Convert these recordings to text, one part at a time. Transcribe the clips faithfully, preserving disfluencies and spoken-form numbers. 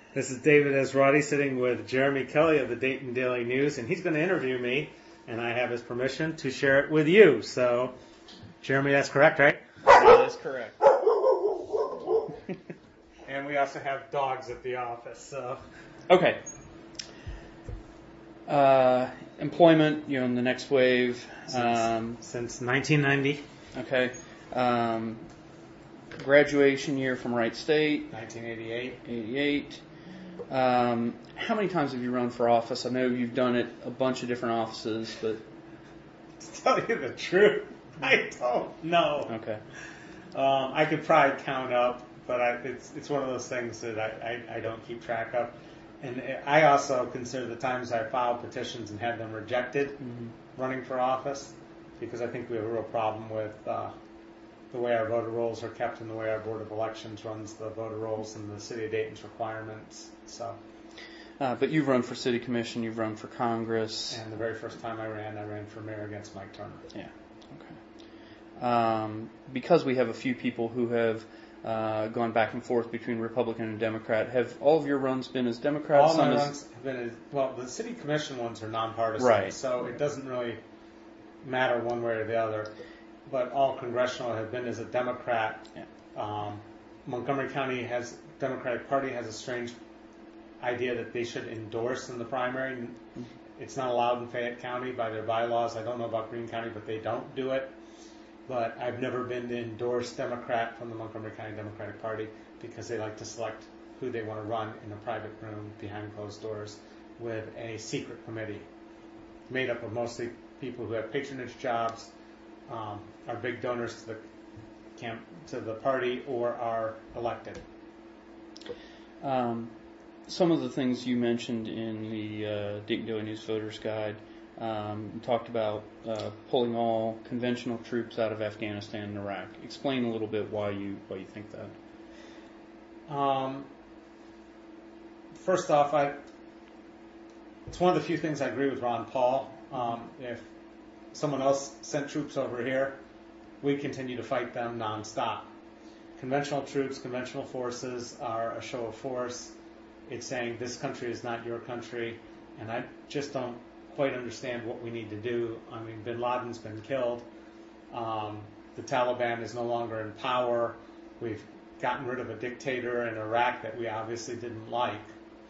This is David Ezrati sitting with Jeremy Kelly of the Dayton Daily News, and he's going to interview me, and I have his permission to share it with you. So, Jeremy, that's correct, right? That is correct. And we also have dogs at the office, so. Okay. Uh, employment, you're in the next wave. Since, um, since nineteen ninety. Okay. Um, graduation year from Wright State. nineteen eighty-eight. eighty-eight. Um, how many times have you run for office? I know you've done it a bunch of different offices, but... To tell you the truth, I don't know. Okay. Um, I could probably count up, but I, it's it's one of those things that I, I, I don't keep track of. And I also consider the times I filed petitions and had them rejected Mm-hmm. running for office, because I think we have a real problem with uh, the way our voter rolls are kept and the way our Board of Elections runs the voter rolls and the City of Dayton's requirements. So. Uh, but you've run for city commission, you've run for Congress. And the very first time I ran, I ran for mayor against Mike Turner. Yeah. Okay. Um, because we have a few people who have uh, gone back and forth between Republican and Democrat, have all of your runs been as Democrats? All my as... runs have been as, well, the city commission ones are nonpartisan, right. So it doesn't really matter one way or the other. But all congressional have been as a Democrat. Yeah. Um, Montgomery County has, Democratic Party has a strange idea that they should endorse in the primary. Mm-hmm. It's not allowed in Fayette County by their bylaws. I don't know about Greene County, but they don't do it. But I've never been to endorse Democrat from the Montgomery County Democratic Party because they like to select who they want to run in a private room behind closed doors with a secret committee made up of mostly people who have patronage jobs, um, are big donors to the camp, to the party, or are elected. Um, some of the things you mentioned in the uh, Dayton Daily News Voters Guide, um, you talked about uh, pulling all conventional troops out of Afghanistan and Iraq. Explain a little bit why you why you think that. Um, first off, I it's one of the few things I agree with Ron Paul. Um, if someone else sent troops over here, we continue to fight them nonstop. Conventional troops, conventional forces are a show of force. It's saying this country is not your country, and I just don't quite understand what we need to do. I mean, bin Laden's been killed. Um, the Taliban is no longer in power. We've gotten rid of a dictator in Iraq that we obviously didn't like.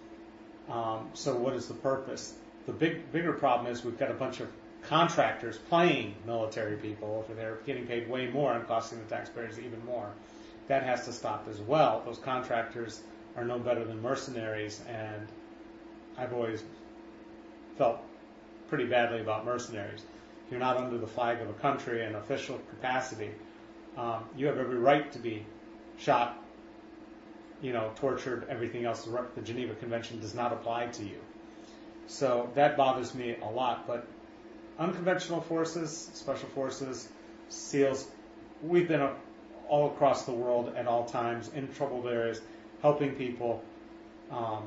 Um, so what is the purpose? The big, bigger problem is we've got a bunch of contractors playing military people over there, getting paid way more and costing the taxpayers even more. That has to stop as well. Those contractors are no better than mercenaries, and I've always felt pretty badly about mercenaries. If you're not under the flag of a country in official capacity, um, you have every right to be shot, you know, tortured, everything else. The Geneva Convention does not apply to you. So that bothers me a lot. But unconventional forces, special forces, SEALs, we've been all across the world at all times in troubled areas, helping people um,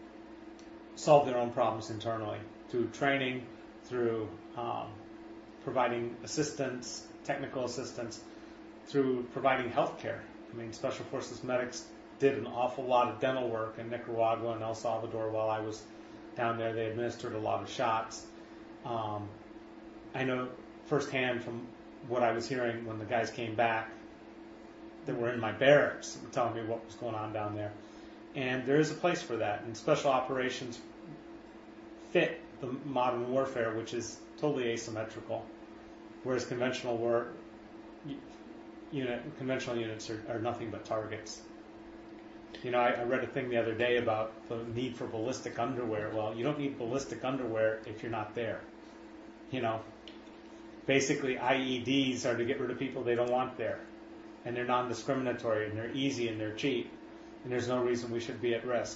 solve their own problems internally through training, through um, providing assistance, technical assistance, through providing health care. I mean, Special Forces medics did an awful lot of dental work in Nicaragua and El Salvador while I was down there. They administered a lot of shots. Um, I know firsthand from what I was hearing when the guys came back that were in my barracks telling me what was going on down there. And there is a place for that. And special operations fit the modern warfare, which is totally asymmetrical, whereas conventional war unit, conventional units are, are nothing but targets. You know, I, I read a thing the other day about the need for ballistic underwear. Well, you don't need ballistic underwear if you're not there. You know, basically I E Ds are to get rid of people they don't want there. And they're non-discriminatory, and they're easy, and they're cheap. And there's no reason we should be at risk.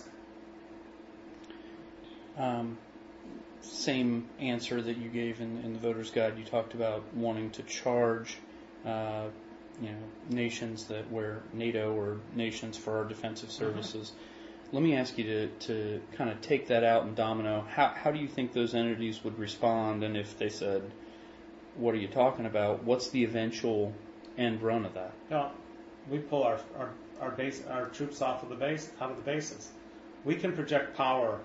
Um, same answer that you gave in, in the Voter's Guide. You talked about wanting to charge, uh, you know, nations that where NATO or nations for our defensive services. Mm-hmm. Let me ask you to, to kind of take that out in domino. How how do you think those entities would respond? And if they said, "What are you talking about?" What's the eventual end run of that? No, we pull our our our base our troops off of the base out of the bases. we can project power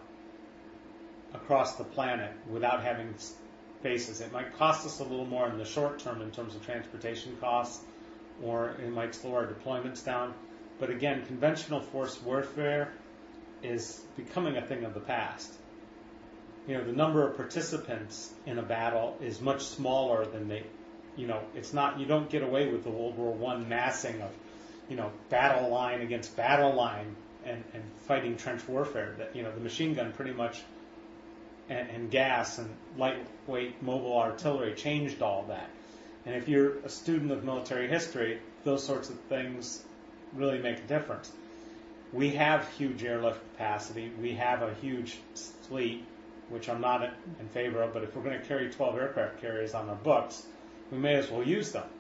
across the planet without having bases. It might cost us a little more in the short term in terms of transportation costs, or it might slow our deployments down. But again, conventional force warfare is becoming a thing of the past. You know, the number of participants in a battle is much smaller than they, you know, it's not, you don't get away with the World War One massing of, you know, battle line against battle line and, and fighting trench warfare. That, you know, the machine gun pretty much, and, and gas and lightweight mobile artillery changed all that. And if you're a student of military history, those sorts of things really make a difference. We have huge airlift capacity. We have a huge fleet, which I'm not in favor of, but if we're going to carry twelve aircraft carriers on our books, we may as well use them.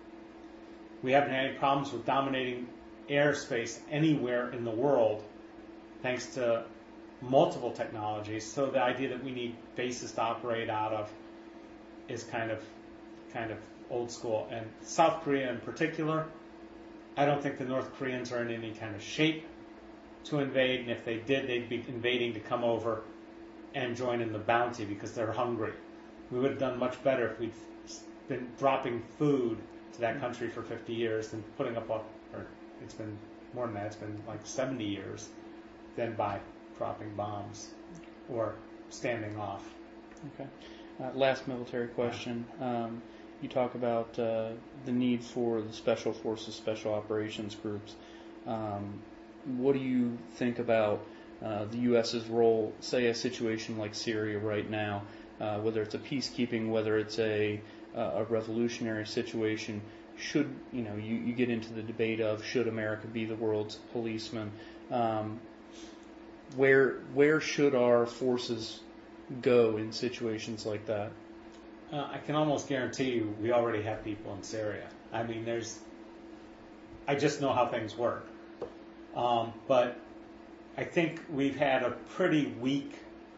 We haven't had any problems with dominating airspace anywhere in the world thanks to multiple technologies. So the idea that we need bases to operate out of is kind of kind of old school. And South Korea in particular, I don't think the North Koreans are in any kind of shape to invade, and if they did, they'd be invading to come over and join in the bounty because they're hungry. We would have done much better if we'd been dropping food to that country for fifty years than putting up a, or it's been more than that, it's been like seventy years, than by dropping bombs or standing off. Okay. Uh, last military question. Um, you talk about uh, the need for the Special Forces, Special Operations groups. Um, what do you think about uh, the U S's role, say a situation like Syria right now, uh, whether it's a peacekeeping, whether it's a uh, a revolutionary situation? Should, you know, you, you get into the debate of should America be the world's policeman? Um, where where should our forces go in situations like that? Uh, I can almost guarantee you we already have people in Syria. I mean, there's, I just know how things work. Um, but I think we've had a pretty weak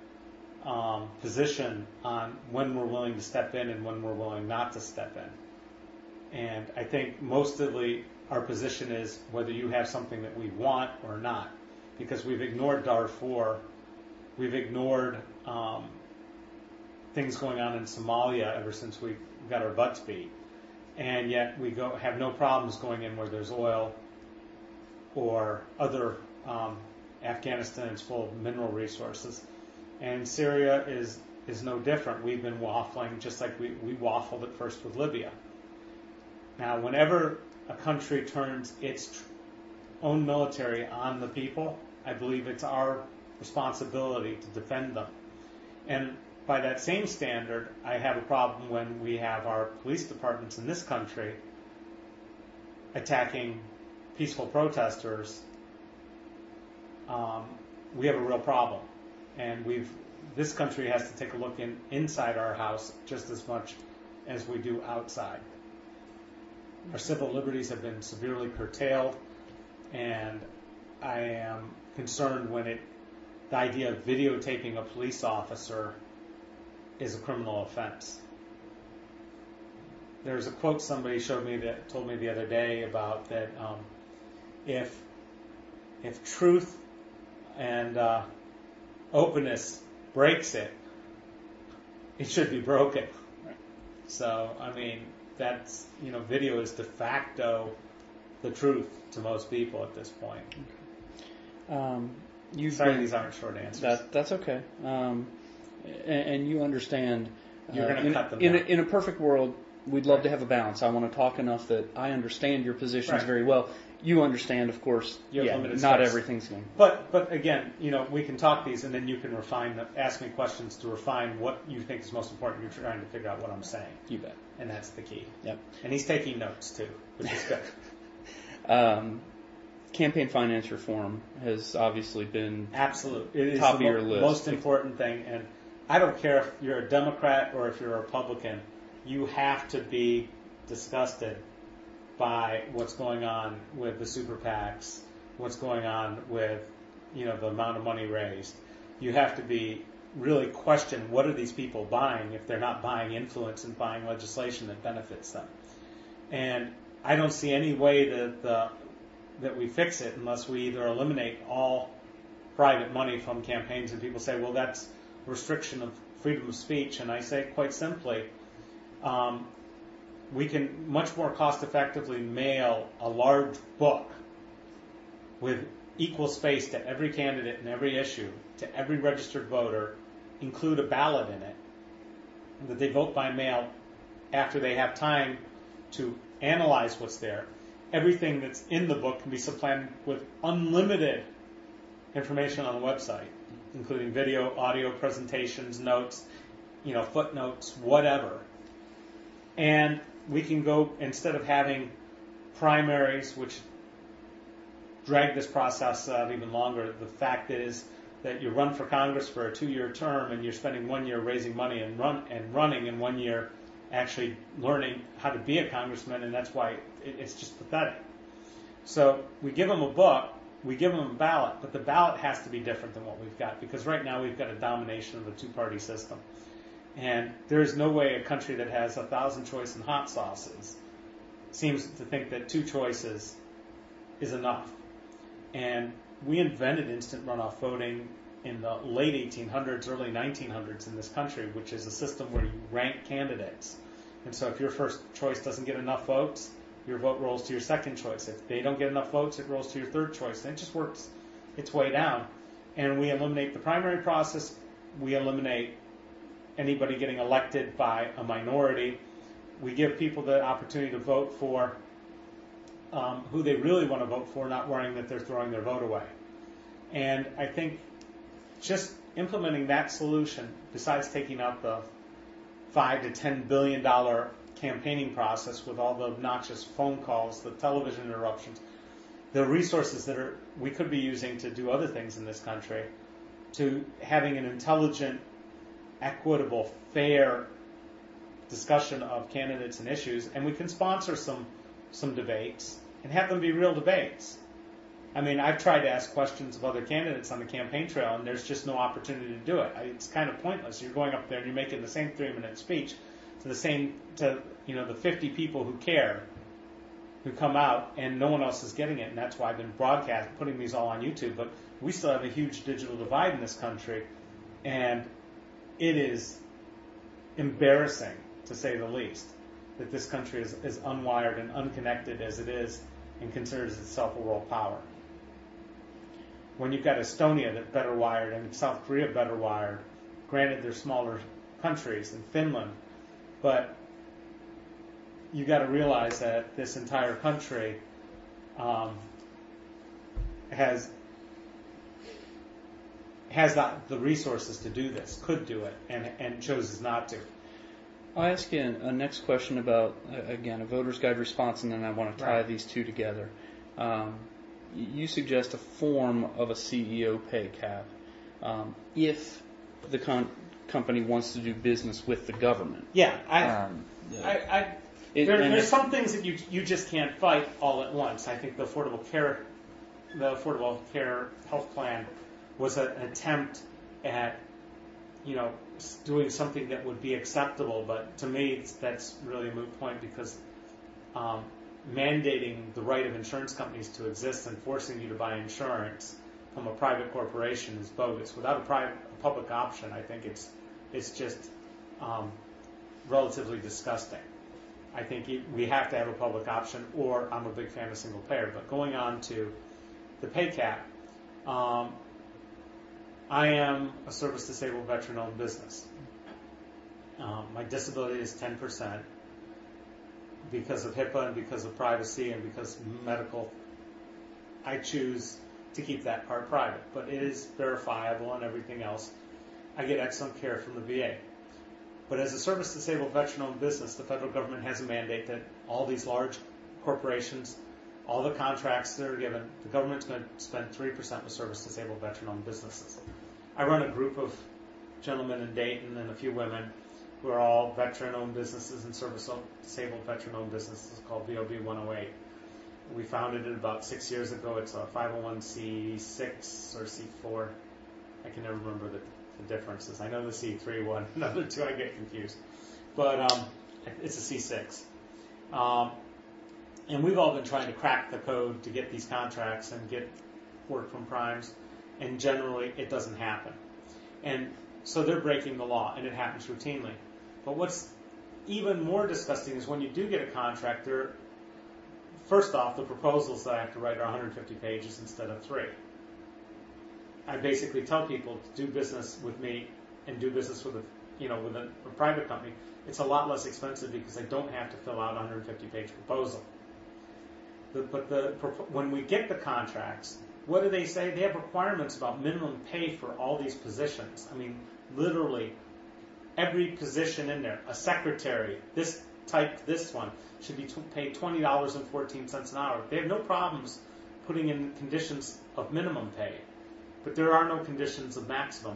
um, position on when we're willing to step in and when we're willing not to step in. And I think mostly our position is whether you have something that we want or not, because we've ignored Darfur, we've ignored um, things going on in Somalia ever since we got our butts beat, and yet we go have no problems going in where there's oil or other. Um, Afghanistan is full of mineral resources, and Syria is is no different. We've been waffling just like we, we waffled at first with Libya. Now, whenever a country turns its tr- own military on the people, I believe it's our responsibility to defend them. And by that same standard, I have a problem when we have our police departments in this country attacking peaceful protesters. Um, we have a real problem. And we've this country has to take a look in inside our house just as much as we do outside. Our civil liberties have been severely curtailed, and I am concerned when it the idea of videotaping a police officer is a criminal offense. There's a quote somebody showed me that told me the other day about that um, if if truth and uh, openness breaks it, it should be broken. Right. So I mean that's you know video is de facto the truth to most people at this point. Okay. Um, You've Sorry, been, these aren't short answers. That, that's okay. Um, and, and you understand. You're uh, going to in, cut them in down. a, in a perfect world, we'd love Right. to have a balance. I want to talk enough that I understand your positions Right. very well. You understand, of course, You have yeah, limited not space. everything's going. But but again, you know, we can talk these, and then you can refine them. Ask me questions to refine what you think is most important. You're trying to figure out what I'm saying, You bet. and that's the key. Yep. And he's taking notes too, which is good. Um, campaign finance reform has obviously been Absolutely, it is top the of your mo- list. most important thing. And I don't care if you're a Democrat or if you're a Republican, you have to be disgusted by what's going on with the super PACs, what's going on with, you know, the amount of money raised. You have to be really question what are these people buying if they're not buying influence and buying legislation that benefits them. And I don't see any way that the that we fix it unless we either eliminate all private money from campaigns, and people say, well, that's restriction of freedom of speech. And I say quite simply, um, we can much more cost effectively mail a large book with equal space to every candidate and every issue, to every registered voter, include a ballot in it, that they vote by mail after they have time to analyze what's there. Everything that's in the book can be supplanted with unlimited information on the website, including video, audio, presentations, notes, you know, footnotes, whatever. And we can go, instead of having primaries, which drag this process out even longer, the fact is that you run for Congress for a two-year term and you're spending one year raising money and run and running and one year actually learning how to be a congressman, and that's why it, it's just pathetic. So we give them a book, we give them a ballot, but the ballot has to be different than what we've got, because right now we've got a domination of the two-party system. And there is no way a country that has a thousand choice in hot sauces seems to think that two choices is enough. And we invented instant runoff voting in the late eighteen hundreds, early nineteen hundreds in this country, which is a system where you rank candidates. And so if your first choice doesn't get enough votes, your vote rolls to your second choice. If they don't get enough votes, it rolls to your third choice. And it just works its way down. And we eliminate the primary process. We eliminate anybody getting elected by a minority. We give people the opportunity to vote for um, who they really want to vote for, not worrying that they're throwing their vote away. And I think just implementing that solution, besides taking out the five to ten billion dollar campaigning process with all the obnoxious phone calls, the television interruptions, the resources that are we could be using to do other things in this country, to having an intelligent, equitable, fair discussion of candidates and issues, and we can sponsor some some debates and have them be real debates. I mean, I've tried to ask questions of other candidates on the campaign trail, and there's just no opportunity to do it. It's kind of pointless. You're going up there and you're making the same three-minute speech to the same to you know the fifty people who care, who come out, and no one else is getting it, and that's why I've been broadcast putting these all on YouTube. But we still have a huge digital divide in this country, and it is embarrassing, to say the least, that this country is as unwired and unconnected as it is and considers itself a world power. When you've got Estonia that's better wired and South Korea better wired, granted they're smaller countries, and Finland, but you got to realize that this entire country um, has has not the resources to do this, could do it, and, and chooses not to. I'll ask you a next question about, again, a voter's guide response, and then I want to tie Right. these two together. Um, you suggest a form of a C E O pay cap um, if the con- company wants to do business with the government. Yeah, I, Um, I, I it- there, and there's it- some things that you you just can't fight all at once. I think the Affordable Care, the Affordable Care Health Plan, was a, an attempt at, you know, doing something that would be acceptable. But to me, it's, that's really a moot point, because um, mandating the right of insurance companies to exist and forcing you to buy insurance from a private corporation is bogus. Without a private, a public option, I think it's it's just um, relatively disgusting. I think it, we have to have a public option, or I'm a big fan of single payer. But going on to the pay cap, um, I am a service-disabled veteran-owned business. Um, my disability is ten percent because of HIPAA and because of privacy and because medical. I choose to keep that part private, but it is verifiable and everything else. I get excellent care from the V A. But as a service-disabled veteran-owned business, the federal government has a mandate that all these large corporations, all the contracts that are given, the government's going to spend three percent with service-disabled veteran-owned businesses. I run a group of gentlemen in Dayton and a few women who are all veteran-owned businesses and service-disabled veteran-owned businesses called V O B one oh eight. We founded it about six years ago. It's a five oh one c six or c four. I can never remember the, the differences. I know the c three one. Another two, I get confused. But um, it's a c six. Um, and we've all been trying to crack the code to get these contracts and get work from primes. and generally it doesn't happen. And so they're breaking the law, and it happens routinely. But what's even more disgusting is when you do get a contract, there, first off, the proposals that I have to write are one hundred fifty pages instead of three. I basically tell people to do business with me and do business with a, you know, with a, a private company. It's a lot less expensive because I don't have to fill out a one hundred fifty page proposal. The, but the, when we get the contracts, what do they say? They have requirements about minimum pay for all these positions. I mean, literally, every position in there, a secretary, this type, this one, should be t- paid twenty dollars and fourteen cents an hour. They have no problems putting in conditions of minimum pay, but there are no conditions of maximum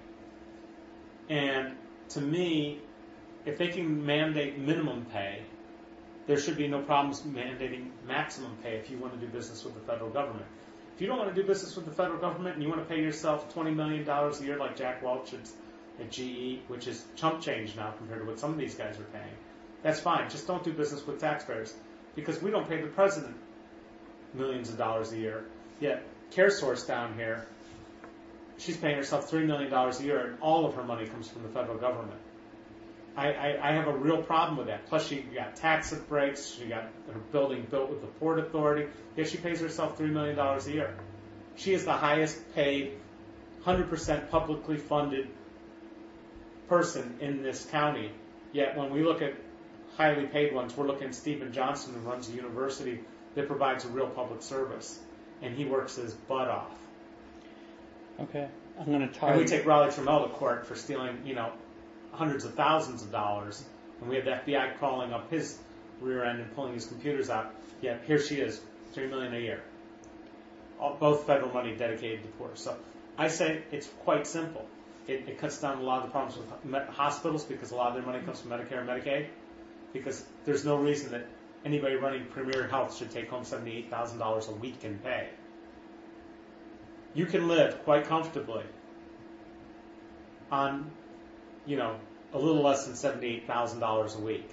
pay. And to me, if they can mandate minimum pay, there should be no problems mandating maximum pay if you want to do business with the federal government. If you don't want to do business with the federal government and you want to pay yourself twenty million dollars a year like Jack Welch at, at G E, which is chump change now compared to what some of these guys are paying, that's fine. Just don't do business with taxpayers, because we don't pay the president millions of dollars a year. Yet CareSource down here, she's paying herself three million dollars a year, and all of her money comes from the federal government. I, I, I have a real problem with that. Plus, she got tax breaks. She got her building built with the Port Authority. Yet she pays herself three million dollars a year. She is the highest paid, one hundred percent publicly funded person in this county. Yet when we look at highly paid ones, we're looking at Stephen Johnson, who runs a university that provides a real public service, and he works his butt off. Okay, I'm going to tie. And we take Raleigh Trammell to court for stealing, you know, hundreds of thousands of dollars, and we have the F B I crawling up his rear end and pulling his computers out. Yet here she is, three million dollars a year, all, both federal money dedicated to poor. So I say it's quite simple. It, it cuts down a lot of the problems with hospitals, because a lot of their money comes from Medicare and Medicaid. Because there's no reason that anybody running Premier Health should take home seventy-eight thousand dollars a week in pay. You can live quite comfortably on, you know, a little less than seventy-eight thousand dollars a week.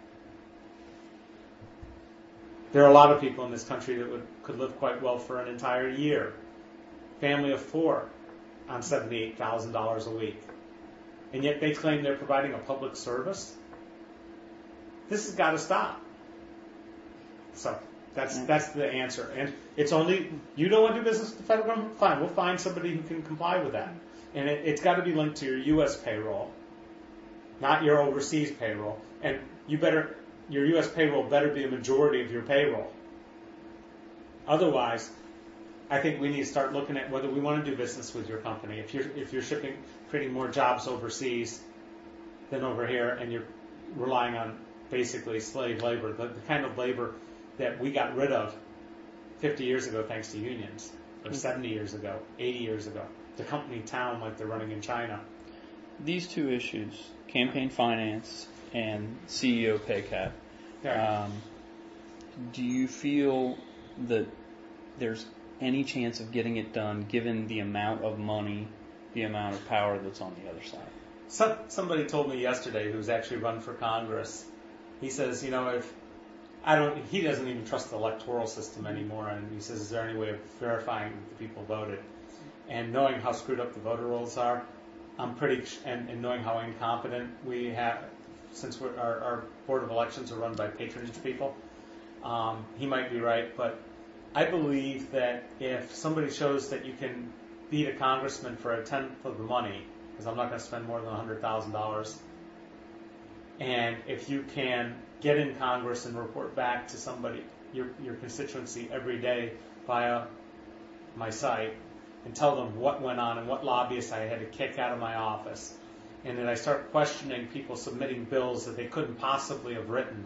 There are a lot of people in this country that would, could live quite well for an entire year. Family of four on seventy-eight thousand dollars a week. And yet they claim they're providing a public service. This has got to stop. So that's that's the answer. And it's only, you don't want to do business with the federal government? Fine, we'll find somebody who can comply with that. And it, it's got to be linked to your U S payroll, not your overseas payroll. And you better, your U S payroll better be a majority of your payroll. Otherwise, I think we need to start looking at whether we want to do business with your company. If you're if you're shipping, creating more jobs overseas than over here, and you're relying on basically slave labor, the, the kind of labor that we got rid of fifty years ago thanks to unions, or mm-hmm. seventy years ago, eighty years ago, the company town like they're running in China. These two issues, campaign finance and C E O pay cap, yeah. um, do you feel that there's any chance of getting it done given the amount of money, the amount of power that's on the other side? Some, somebody told me yesterday, who's actually run for Congress, he says, you know, if I don't, he doesn't even trust the electoral system anymore, and he says, is there any way of verifying that the people voted? And knowing how screwed up the voter rolls are, I'm pretty, and, and knowing how incompetent we have, since we're, our, our board of elections are run by patronage people, um, he might be right, but I believe that if somebody shows that you can beat a congressman for a tenth of the money, because I'm not going to spend more than one hundred thousand dollars, and if you can get in Congress and report back to somebody, your your constituency every day via my site, and tell them what went on and what lobbyists I had to kick out of my office, and then I start questioning people submitting bills that they couldn't possibly have written,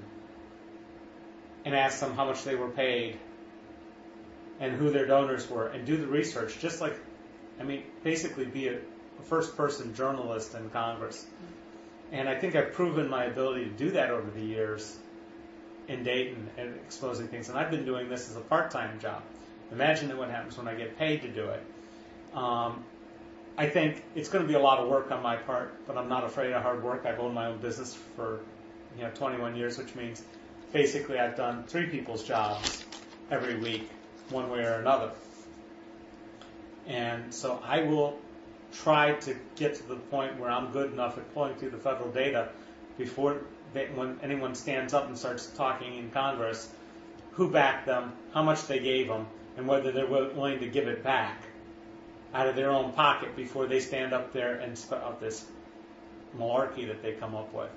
and ask them how much they were paid and who their donors were, and do the research, just like, I mean, basically be a, a first-person journalist in Congress. And I think I've proven my ability to do that over the years in Dayton and exposing things. And I've been doing this as a part-time job. Imagine what happens when I get paid to do it. Um, I think it's going to be a lot of work on my part, but I'm not afraid of hard work. I've owned my own business for, you know, twenty-one years, which means basically I've done three people's jobs every week, one way or another. And so I will try to get to the point where I'm good enough at pulling through the federal data before they, when anyone stands up and starts talking in Congress, who backed them, how much they gave them, and whether they're willing to give it back out of their own pocket before they stand up there and spout out this malarkey that they come up with.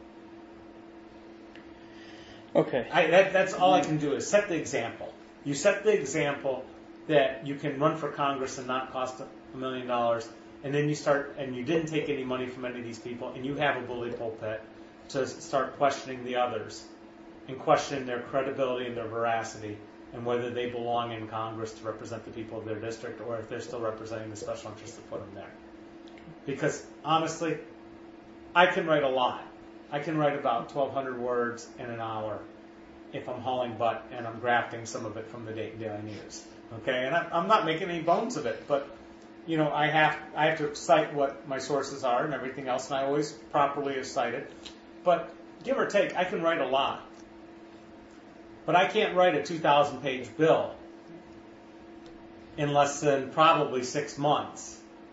Okay. I, that, that's all I can do is set the example. You set the example that you can run for Congress and not cost a million dollars, and then you start, and you didn't take any money from any of these people, and you have a bully pulpit to start questioning the others and questioning their credibility and their veracity and whether they belong in Congress to represent the people of their district or if they're still representing the special interests that put them there. Because, honestly, I can write a lot. I can write about twelve hundred words in an hour if I'm hauling butt and I'm grafting some of it from the Dayton Daily News. Okay, and I'm not making any bones of it, but you know, I have I have to cite what my sources are and everything else, and I always properly have cited. But give or take, I can write a lot. But I can't write a two thousand page bill in less than probably six months.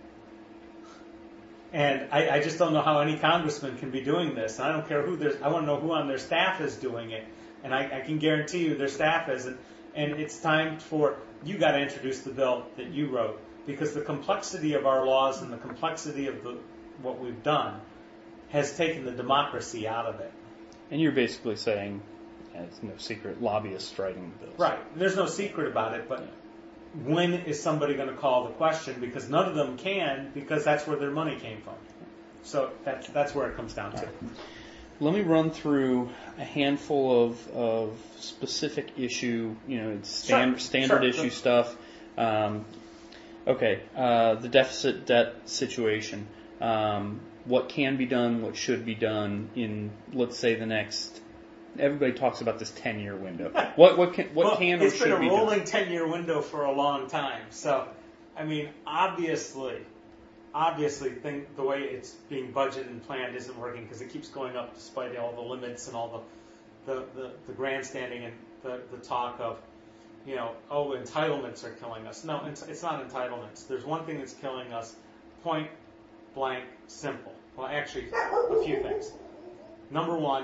And I, I just don't know how any congressman can be doing this. And I don't care who there's, I want to know who on their staff is doing it. And I, I can guarantee you their staff isn't. And it's time for, you got to introduce the bill that you wrote. Because the complexity of our laws and the complexity of the, what we've done has taken the democracy out of it. And you're basically saying, yeah, it's no secret, lobbyists writing the bills. Right. There's no secret about it, but when is somebody going to call the question? Because none of them can, because that's where their money came from. So that's that's where it comes down to. Let me run through a handful of, of specific issue, you know, stand, sure. standard sure. issue stuff. Um, okay, uh, the deficit debt situation. Um, what can be done, what should be done in, let's say, the next. Everybody talks about this ten-year window. What what can what well, can or should be done? It's been a rolling ten-year window for a long time. So, I mean, obviously, obviously, think the way it's being budgeted and planned isn't working because it keeps going up despite all the limits and all the the, the, the grandstanding and the, the talk of, you know, oh, entitlements are killing us. No, it's, it's not entitlements. There's one thing that's killing us, point blank, simple. Well, actually, a few things. Number one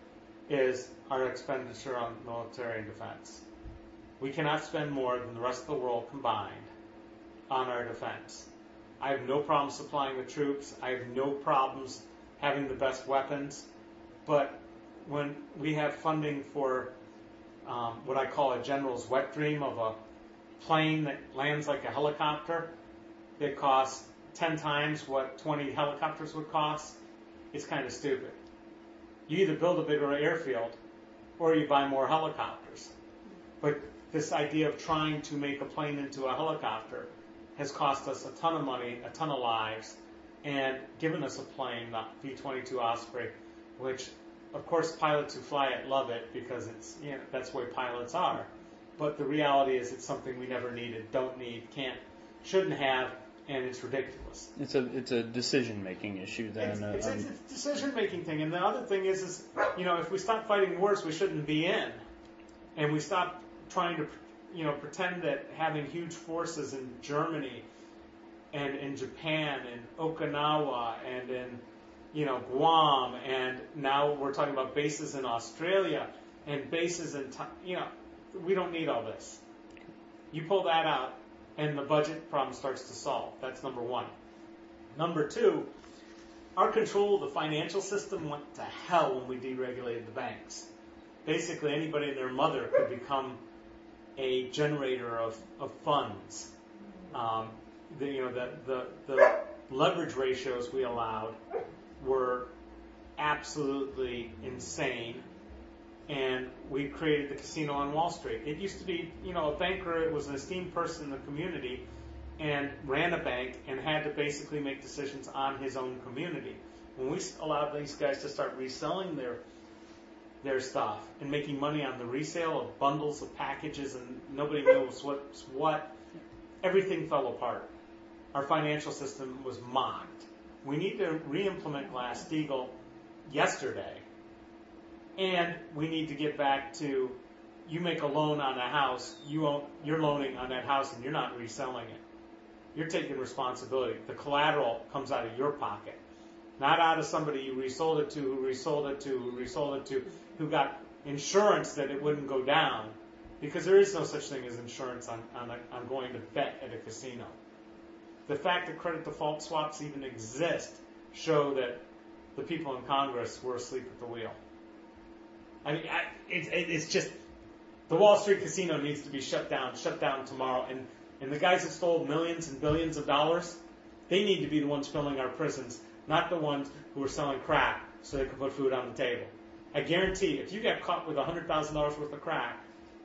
is our expenditure on military and defense. We cannot spend more than the rest of the world combined on our defense. I have no problem supplying the troops. I have no problems having the best weapons. But when we have funding for um, what I call a general's wet dream of a plane that lands like a helicopter that costs ten times what twenty helicopters would cost, it's kind of stupid. You either build a bigger airfield or you buy more helicopters. But this idea of trying to make a plane into a helicopter has cost us a ton of money, a ton of lives, and given us a plane, the V twenty-two Osprey, which, of course, pilots who fly it love it because it's, you know, that's the way pilots are. But the reality is it's something we never needed, don't need, can't, shouldn't have, and it's ridiculous. It's a it's a decision making issue then. It's, uh, it's, um, it's a decision making thing, and the other thing is, is you know, if we stop fighting wars we shouldn't be in, and we stop trying to, you know, pretend that having huge forces in Germany, and in Japan, and Okinawa, and in, you know, Guam, and now we're talking about bases in Australia and bases in, you know, we don't need all this. You pull that out, and the budget problem starts to solve. That's number one. Number two, our control of the financial system went to hell when we deregulated the banks. Basically, anybody and their mother could become a generator of, of funds. Um, the, you know, the, the, the leverage ratios we allowed were absolutely insane. And we created the casino on Wall Street. It used to be, you know, a banker, it was an esteemed person in the community and ran a bank and had to basically make decisions on his own community. When we allowed these guys to start reselling their their stuff and making money on the resale of bundles of packages and nobody knows what's what, everything fell apart. Our financial system was mocked. We need to re-implement Glass-Steagall yesterday. And we need to get back to, you make a loan on a house, you own, you're loaning on that house and you're not reselling it. you're taking responsibility. The collateral comes out of your pocket, not out of somebody you resold it to, who resold it to, who resold it to, who got insurance that it wouldn't go down, because there is no such thing as insurance on, on, a, on going to bet at a casino. The fact that credit default swaps even exist show that the people in Congress were asleep at the wheel. I mean, I, it, it, it's just, the Wall Street casino needs to be shut down, shut down tomorrow. And, and the guys that stole millions and billions of dollars, they need to be the ones filling our prisons, not the ones who are selling crack so they can put food on the table. I guarantee, if you get caught with one hundred thousand dollars worth of crack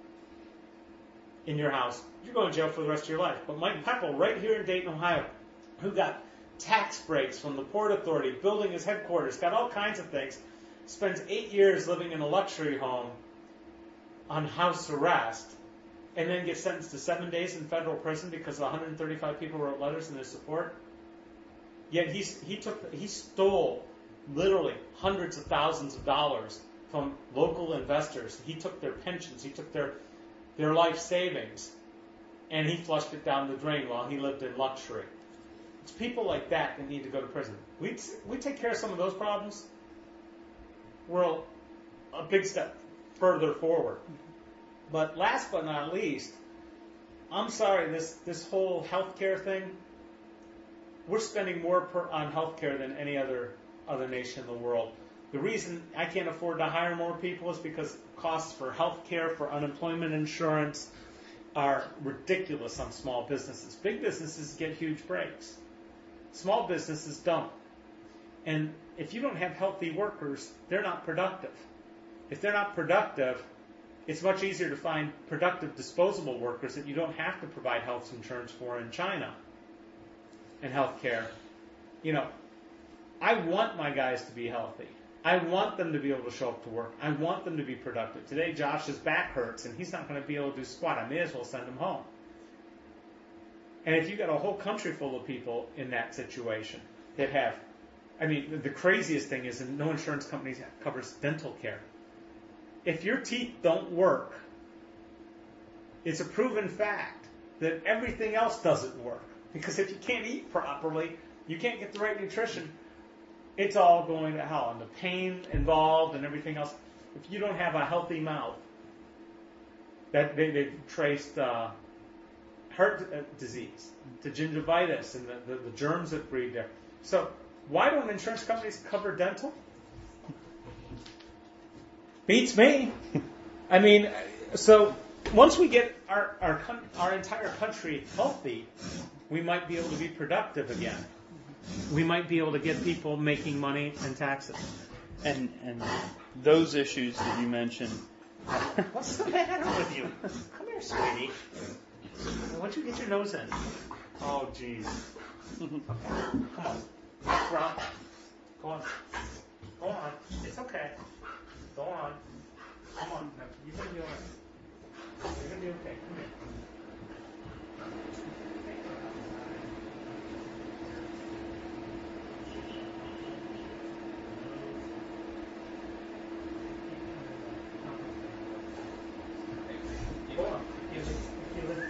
in your house, you're going to jail for the rest of your life. But Mike Pepple, right here in Dayton, Ohio, who got tax breaks from the Port Authority, building his headquarters, got all kinds of things, spends eight years living in a luxury home on house arrest, and then gets sentenced to seven days in federal prison because one hundred thirty-five people wrote letters in his support. Yet he's, he took he stole literally hundreds of thousands of dollars from local investors. He took their pensions, he took their their life savings, and he flushed it down the drain while he lived in luxury. It's people like that that need to go to prison. We we take care of some of those problems, we're a, a big step further forward. But last but not least, I'm sorry, this this whole healthcare thing, we're spending more per, on healthcare than any other other nation in the world. The reason I can't afford to hire more people is because costs for healthcare, for unemployment insurance, are ridiculous on small businesses. Big businesses get huge breaks. Small businesses don't. And if you don't have healthy workers, they're not productive. If they're not productive, it's much easier to find productive disposable workers that you don't have to provide health insurance for in China and healthcare. You know, I want my guys to be healthy. I want them to be able to show up to work. I want them to be productive. Today, Josh's back hurts, and he's not going to be able to do squat. I may as well send him home. And if you've got a whole country full of people in that situation that have, I mean, the craziest thing is that no insurance company covers dental care. If your teeth don't work, it's a proven fact that everything else doesn't work. Because if you can't eat properly, you can't get the right nutrition, it's all going to hell. And the pain involved and everything else. If you don't have a healthy mouth, that they, they've traced uh, heart disease to gingivitis and the, the, the germs that breed there. So why don't insurance companies cover dental? Beats me. I mean, so once we get our, our our entire country healthy, we might be able to be productive again. We might be able to get people making money and taxes. And and those issues that you mentioned. What's the matter with you? Come here, sweetie. Why don't you get your nose in? Oh, jeez. Okay. Come on. Rob. Go on. Go on. It's okay. Go on. Come on. No, you're going to be all right. You're going to be okay. Come here. Go on. Feel it. Feel it.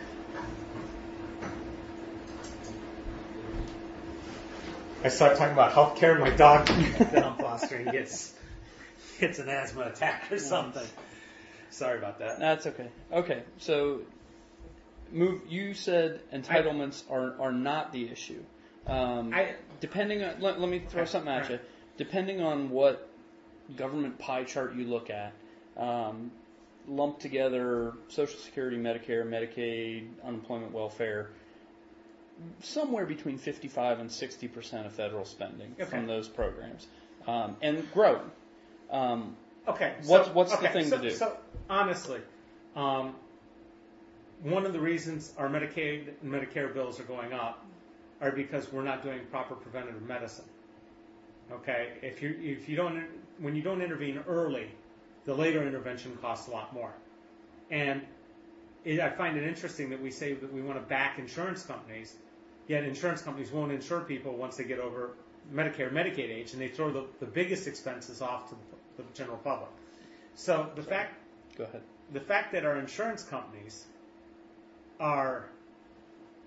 I start talking about healthcare, my dog that I'm fostering gets gets an asthma attack or something. Sorry about that. That's okay. Okay, so move. You said entitlements I, are are not the issue. Um, I, depending on, let, let me throw okay, something at right. you. Depending on what government pie chart you look at, um, lump together Social Security, Medicare, Medicaid, unemployment welfare. Somewhere between fifty-five and sixty percent of federal spending okay. from those programs, um, and growing. Um, okay. What's so, what's okay, the thing so, to do? So honestly, um, one of the reasons our Medicaid and Medicare bills are going up are because we're not doing proper preventative medicine. Okay. If you if you don't when you don't intervene early, the later intervention costs a lot more. And it, I find it interesting that we say that we want to back insurance companies. Yet insurance companies won't insure people once they get over Medicare, Medicaid age, and they throw the, the biggest expenses off to the, the general public. So the Sorry. fact, Go ahead. the fact that our insurance companies are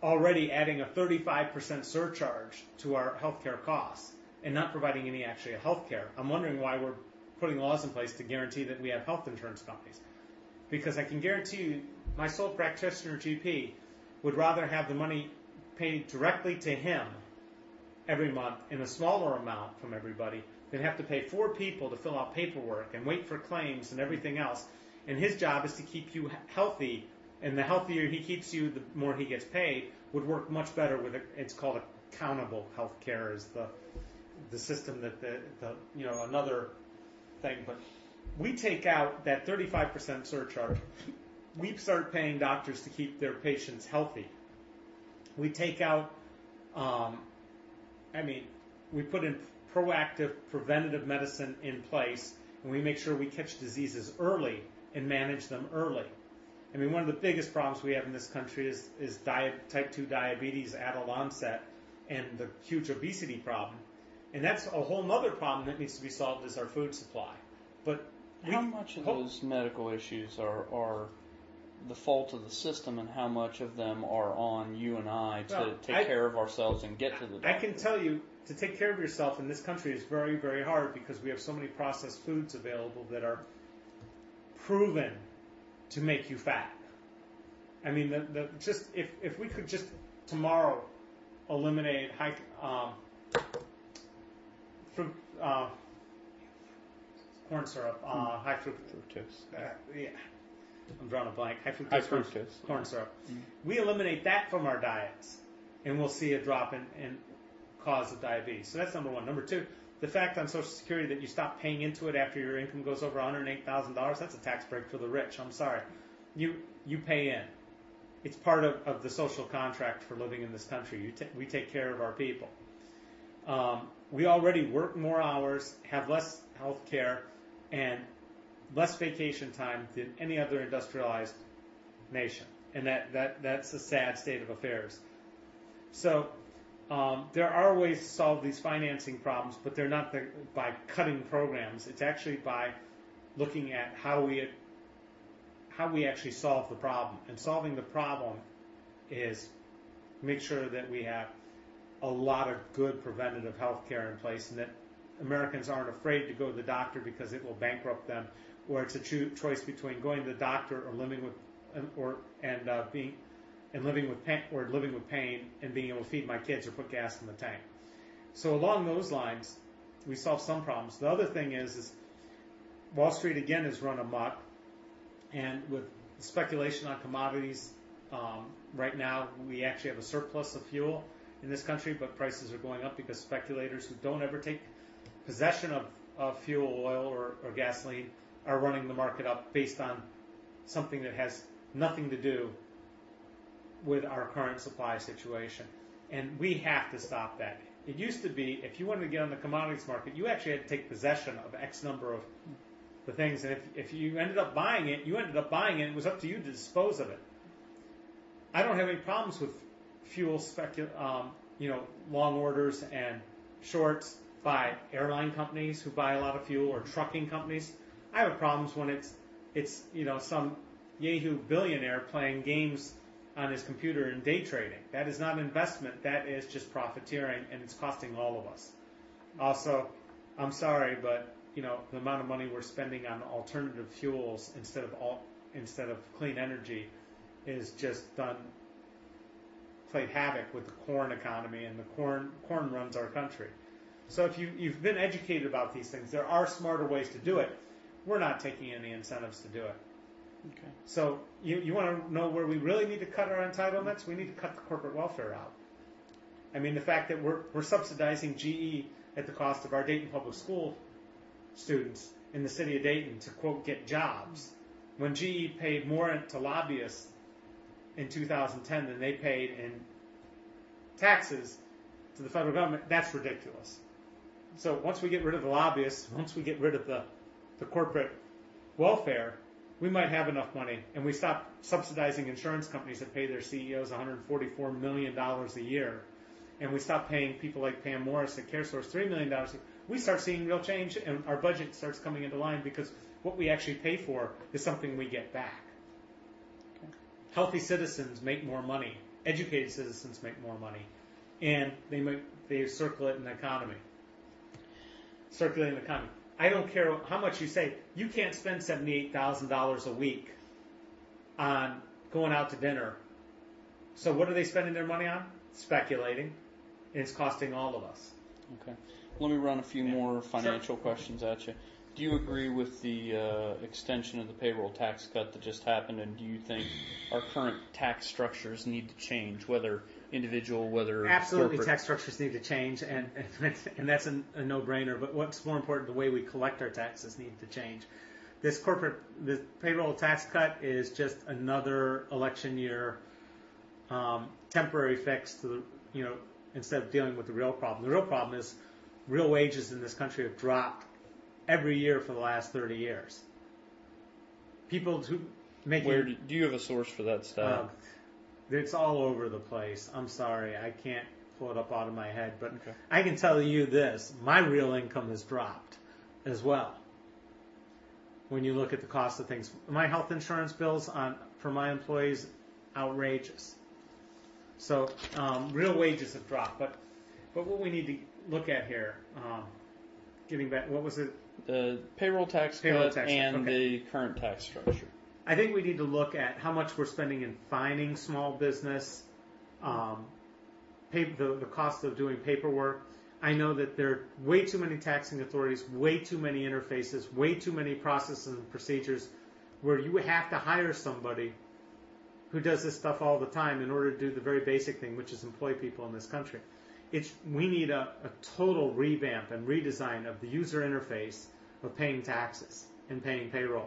already adding a thirty-five percent surcharge to our healthcare costs and not providing any actual healthcare. I'm wondering why we're putting laws in place to guarantee that we have health insurance companies. Because I can guarantee you, my sole practitioner G P would rather have the money paid directly to him every month in a smaller amount from everybody than have to pay four people to fill out paperwork and wait for claims and everything else. And his job is to keep you healthy, and the healthier he keeps you, the more he gets paid. Would work much better with it. It's called accountable health care is the the system that the, the you know another thing. But we take out that thirty-five percent surcharge. We start paying doctors to keep their patients healthy. We take out, um, I mean, we put in proactive preventative medicine in place, and we make sure we catch diseases early and manage them early. I mean, one of the biggest problems we have in this country is, is diet, type two diabetes, adult onset, and the huge obesity problem. And that's a whole other problem that needs to be solved is our food supply. But how much of those medical issues are, are the fault of the system, and how much of them are on you and I to well, take I, care of ourselves and get to the doctor? I can tell you, to take care of yourself in this country is very, very hard because we have so many processed foods available that are proven to make you fat. I mean, the, the, just if, if we could just tomorrow eliminate high um, fruit, uh, corn syrup, uh, high fructose. Uh, yeah, I'm drawing a blank. High fructose, high corn, fructose. corn syrup. Mm-hmm. We eliminate that from our diets, and we'll see a drop in, in cause of diabetes. So that's number one. Number two, the fact on Social Security that you stop paying into it after your income goes over one hundred eight thousand dollars, that's a tax break for the rich. I'm sorry. You you pay in. It's part of, of the social contract for living in this country. You t- we take care of our people. Um, we already work more hours, have less health care, and less vacation time than any other industrialized nation. And that, that that's a sad state of affairs. So um, there are ways to solve these financing problems, but they're not the, by cutting programs. It's actually by looking at how we how we actually solve the problem. And solving the problem is make sure that we have a lot of good preventative health care in place, and that Americans aren't afraid to go to the doctor because it will bankrupt them, or it's a cho- choice between going to the doctor or living with, or and uh, being, and living with pain, or living with pain and being able to feed my kids or put gas in the tank. So along those lines, we solve some problems. The other thing is, is Wall Street again is run amok, and with speculation on commodities, um, right now we actually have a surplus of fuel in this country, but prices are going up because speculators who don't ever take possession of, of fuel oil or, or gasoline are running the market up based on something that has nothing to do with our current supply situation. And we have to stop that. It used to be, if you wanted to get on the commodities market, you actually had to take possession of X number of the things. And if, if you ended up buying it, you ended up buying it. It was up to you to dispose of it. I don't have any problems with fuel specu- um, you know, long orders and shorts by airline companies who buy a lot of fuel, or trucking companies. I have problems when it's it's you know some Yahoo billionaire playing games on his computer and day trading. That is not investment. That is just profiteering, and it's costing all of us. Also, I'm sorry, but you know the amount of money we're spending on alternative fuels instead of all instead of clean energy is just done played havoc with the corn economy, and the corn corn runs our country. So if you, you've been educated about these things, there are smarter ways to do it. We're not taking any incentives to do it. Okay. So you, you want to know where we really need to cut our entitlements? We need to cut the corporate welfare out. I mean, the fact that we're, we're subsidizing G E at the cost of our Dayton Public School students in the city of Dayton to, quote, get jobs, when G E paid more to lobbyists in two thousand ten than they paid in taxes to the federal government, that's ridiculous. So once we get rid of the lobbyists, once we get rid of the, the corporate welfare, we might have enough money, and we stop subsidizing insurance companies that pay their C E Os one hundred forty-four million dollars a year, and we stop paying people like Pam Morris at CareSource three million dollars a year. We start seeing real change, and our budget starts coming into line because what we actually pay for is something we get back. Okay. Healthy citizens make more money educated citizens make more money, and they make they circulate in the economy. Circulating the economy. I don't care how much you say. You can't spend seventy-eight thousand dollars a week on going out to dinner. So what are they spending their money on? Speculating. And it's costing all of us. Okay. Let me run a few Yeah. more financial Sure. questions at you. Do you agree with the uh, extension of the payroll tax cut that just happened, and do you think our current tax structures need to change, whether individual, whether Absolutely, corporate? tax structures need to change, and and, and that's a, a no-brainer. But what's more important, the way we collect our taxes need to change. This corporate, the payroll tax cut is just another election year um, temporary fix to the, you know, instead of dealing with the real problem. The real problem is real wages in this country have dropped every year for the last thirty years. People who make Where do, do you have a source for that stat? uh, it's all over the place. I'm sorry, I can't pull it up out of my head, but Okay. I can tell you this: my real income has dropped as well. When you look at the cost of things, my health insurance bills on for my employees, outrageous. So um, real wages have dropped, but but what we need to look at here, um, getting back, what was it? The payroll tax Payroll cut tax cut, and okay. the current tax structure. I think we need to look at how much we're spending in fining small business, um, pay, the, the cost of doing paperwork. I know that there are way too many taxing authorities, way too many interfaces, way too many processes and procedures where you have to hire somebody who does this stuff all the time in order to do the very basic thing, which is employ people in this country. It's, we need a, a total revamp and redesign of the user interface of paying taxes and paying payroll.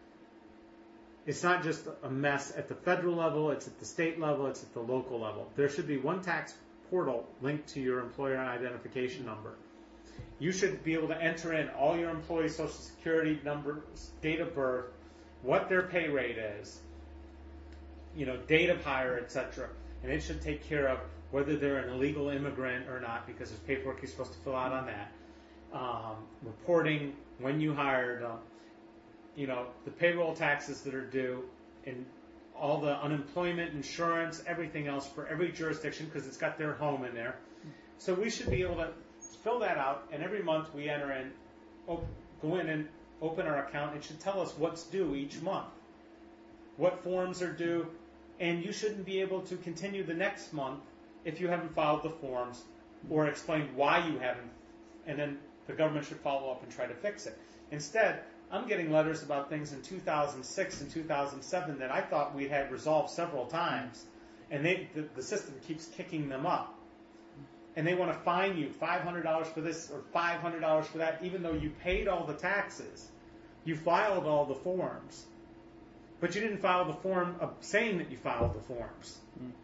It's not just a mess at the federal level, it's at the state level, it's at the local level. There should be one tax portal linked to your employer identification number. You should be able to enter in all your employees' social security numbers, date of birth, what their pay rate is, you know, date of hire, et cetera. And it should take care of whether they're an illegal immigrant or not, because there's paperwork you're supposed to fill out on that. Um, reporting when you hired them. You know, the payroll taxes that are due, and all the unemployment insurance, everything else for every jurisdiction, because it's got their home in there. So we should be able to fill that out, and every month we enter in, op- go in and open our account. It should tell us what's due each month, what forms are due, and you shouldn't be able to continue the next month if you haven't filed the forms or explained why you haven't, and then the government should follow up and try to fix it. Instead, I'm getting letters about things in two thousand six and two thousand seven that I thought we had resolved several times, and they, the, the system keeps kicking them up. And they want to fine you five hundred dollars for this or five hundred dollars for that, even though you paid all the taxes. You filed all the forms. But you didn't file the form of saying that you filed the forms.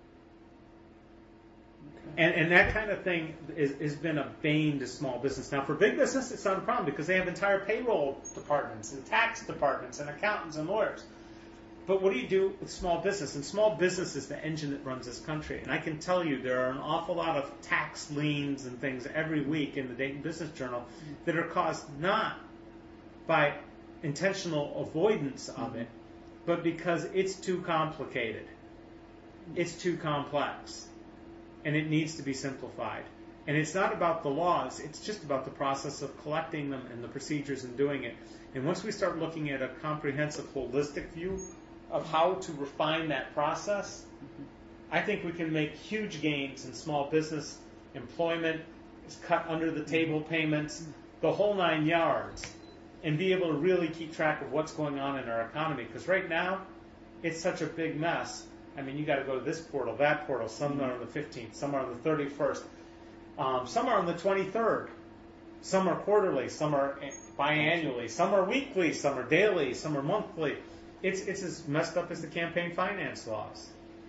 Okay. And, and that kind of thing is, has been a bane to small business. Now, for big business, it's not a problem because they have entire payroll departments and tax departments and accountants and lawyers. But what do you do with small business? And small business is the engine that runs this country. And I can tell you there are an awful lot of tax liens and things every week in the Dayton Business Journal that are caused not by intentional avoidance of it, but because it's too complicated. It's too complex. And it needs to be simplified. And it's not about the laws, it's just about the process of collecting them and the procedures and doing it. And once we start looking at a comprehensive, holistic view of how to refine that process, I think we can make huge gains in small business, employment, cut under the table payments, the whole nine yards, and be able to really keep track of what's going on in our economy. Because right now, it's such a big mess. I mean, you got to go to this portal, that portal. Some are on the fifteenth, some are on the thirty-first, um, some are on the twenty-third. Some are quarterly, some are biannually, some are weekly, some are daily, some are monthly. It's it's as messed up as the campaign finance laws.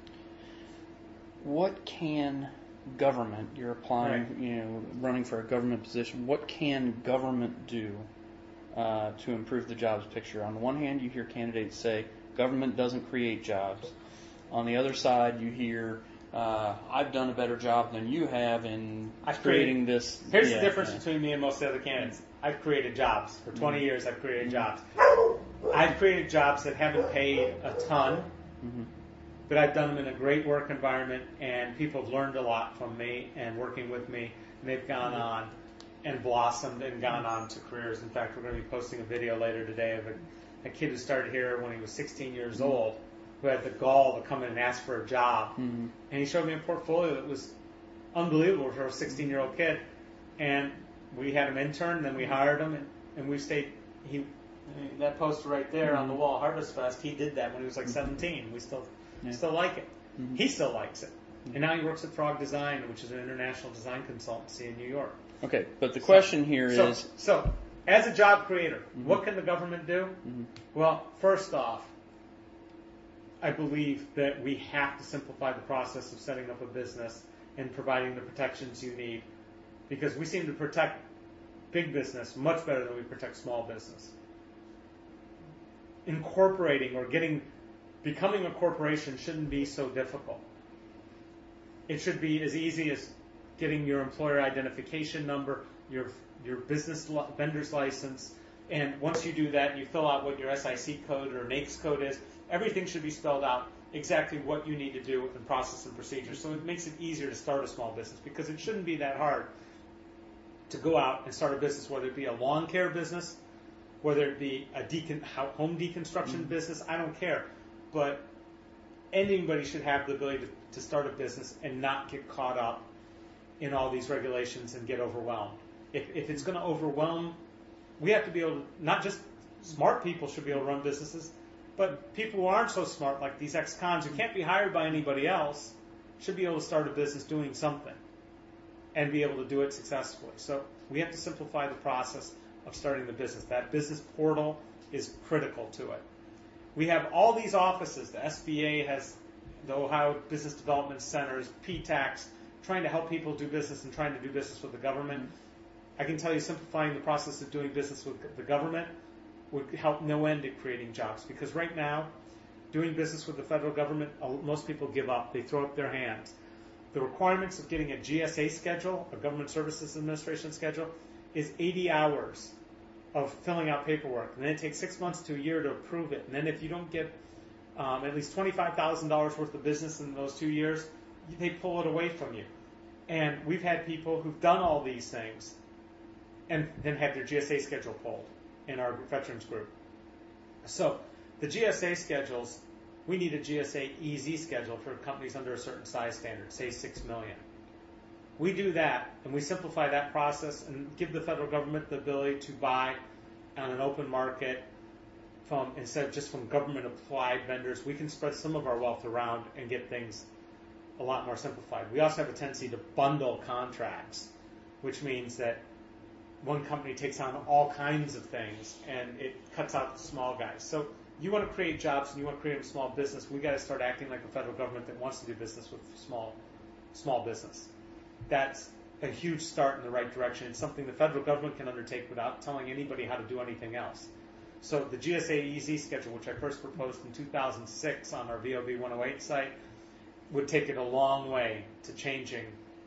What can government, you're applying, Right. you know, running for a government position, what can government do uh, to improve the jobs picture? On the one hand, you hear candidates say, government doesn't create jobs. On the other side, you hear, uh, I've done a better job than you have in I've creating created, this. Here's yeah, the difference yeah. between me and most of the other candidates. I've created jobs. For twenty Mm-hmm. years, I've created jobs. I've created jobs that haven't paid a ton, Mm-hmm. but I've done them in a great work environment, and people have learned a lot from me and working with me, and they've gone on and blossomed and gone on to careers. In fact, we're going to be posting a video later today of a, a kid who started here when he was sixteen years mm-hmm. old, who had the gall to come in and ask for a job. Mm-hmm. And he showed me a portfolio that was unbelievable for a sixteen-year-old kid. And we had him intern, and then we hired him, and, and we stayed. He that poster right there mm-hmm. on the wall, Harvest Fest, he did that when he was like seventeen. We still yeah. still like it. Mm-hmm. He still likes it. Mm-hmm. And now he works at Frog Design, which is an international design consultancy in New York. Okay, but the question so, here so, is... So, as a job creator, mm-hmm. what can the government do? Mm-hmm. Well, first off, I believe that we have to simplify the process of setting up a business and providing the protections you need, because we seem to protect big business much better than we protect small business. Incorporating or getting, becoming a corporation shouldn't be so difficult. It should be as easy as getting your employer identification number, your your business li- vendor's license, and once you do that, you fill out what your S I C code or NAICS code is. Everything should be spelled out exactly what you need to do and process and procedures. So it makes it easier to start a small business, because it shouldn't be that hard to go out and start a business, whether it be a lawn care business, whether it be a decon- home deconstruction mm-hmm. business, I don't care. But anybody should have the ability to, to start a business and not get caught up in all these regulations and get overwhelmed. If, if it's going to overwhelm, we have to be able to, not just smart people should be able to run businesses, but people who aren't so smart, like these ex-cons who can't be hired by anybody else, should be able to start a business doing something and be able to do it successfully. So we have to simplify the process of starting the business. That business portal is critical to it. We have all these offices. The S B A has the Ohio Business Development Centers, P TAX, trying to help people do business and trying to do business with the government. I can tell you simplifying the process of doing business with the government would help no end at creating jobs, because right now, doing business with the federal government, most people give up. They throw up their hands. The requirements of getting a G S A schedule, a Government Services Administration schedule, is eighty hours of filling out paperwork. And then it takes six months to a year to approve it. And then if you don't get um, at least twenty-five thousand dollars worth of business in those two years, they pull it away from you. And we've had people who've done all these things and then had their G S A schedule pulled in our veterans group. So the G S A schedules, we need a G S A E Z schedule for companies under a certain size standard, say six million. We do that, and we simplify that process and give the federal government the ability to buy on an open market from, instead of just from government applied vendors. We can spread some of our wealth around and get things a lot more simplified. We also have a tendency to bundle contracts, which means that one company takes on all kinds of things, and it cuts out the small guys. So you want to create jobs and you want to create a small business, we got to start acting like a federal government that wants to do business with small, small business. That's a huge start in the right direction. It's something the federal government can undertake without telling anybody how to do anything else. So the G S A E Z schedule, which I first proposed in two thousand six on our V O B one oh eight site, would take it a long way to changing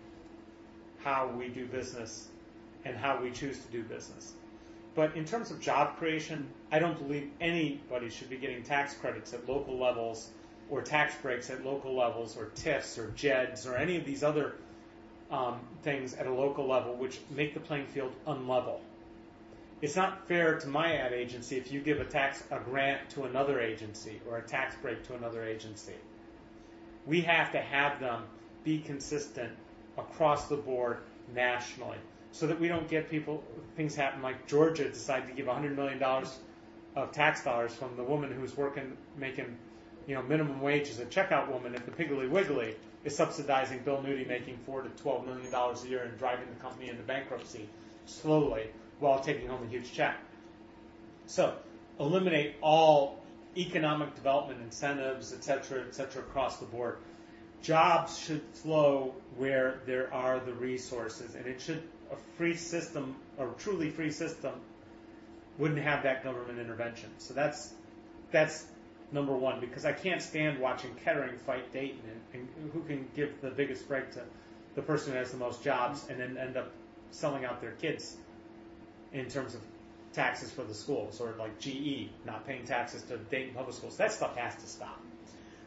how we do business and how we choose to do business. But in terms of job creation, I don't believe anybody should be getting tax credits at local levels or tax breaks at local levels or T I Fs or J E Ds or any of these other um, things at a local level which make the playing field unlevel. It's not fair to my ad agency if you give a tax a grant to another agency or a tax break to another agency. We have to have them be consistent across the board nationally, so that we don't get people, things happen like Georgia decided to give one hundred million dollars of tax dollars from the woman who's working, making, you know, minimum wage as a checkout woman at the Piggly Wiggly, is subsidizing Bill Newdy making four to twelve million dollars a year and driving the company into bankruptcy slowly while taking home a huge check. So eliminate all economic development incentives, et cetera, et cetera, across the board. Jobs should flow where there are the resources, and it should, a free system, a truly free system, wouldn't have that government intervention. So that's that's number one, because I can't stand watching Kettering fight Dayton and, and who can give the biggest break to the person who has the most jobs and then end up selling out their kids in terms of taxes for the schools, or like G E not paying taxes to Dayton public schools. That stuff has to stop.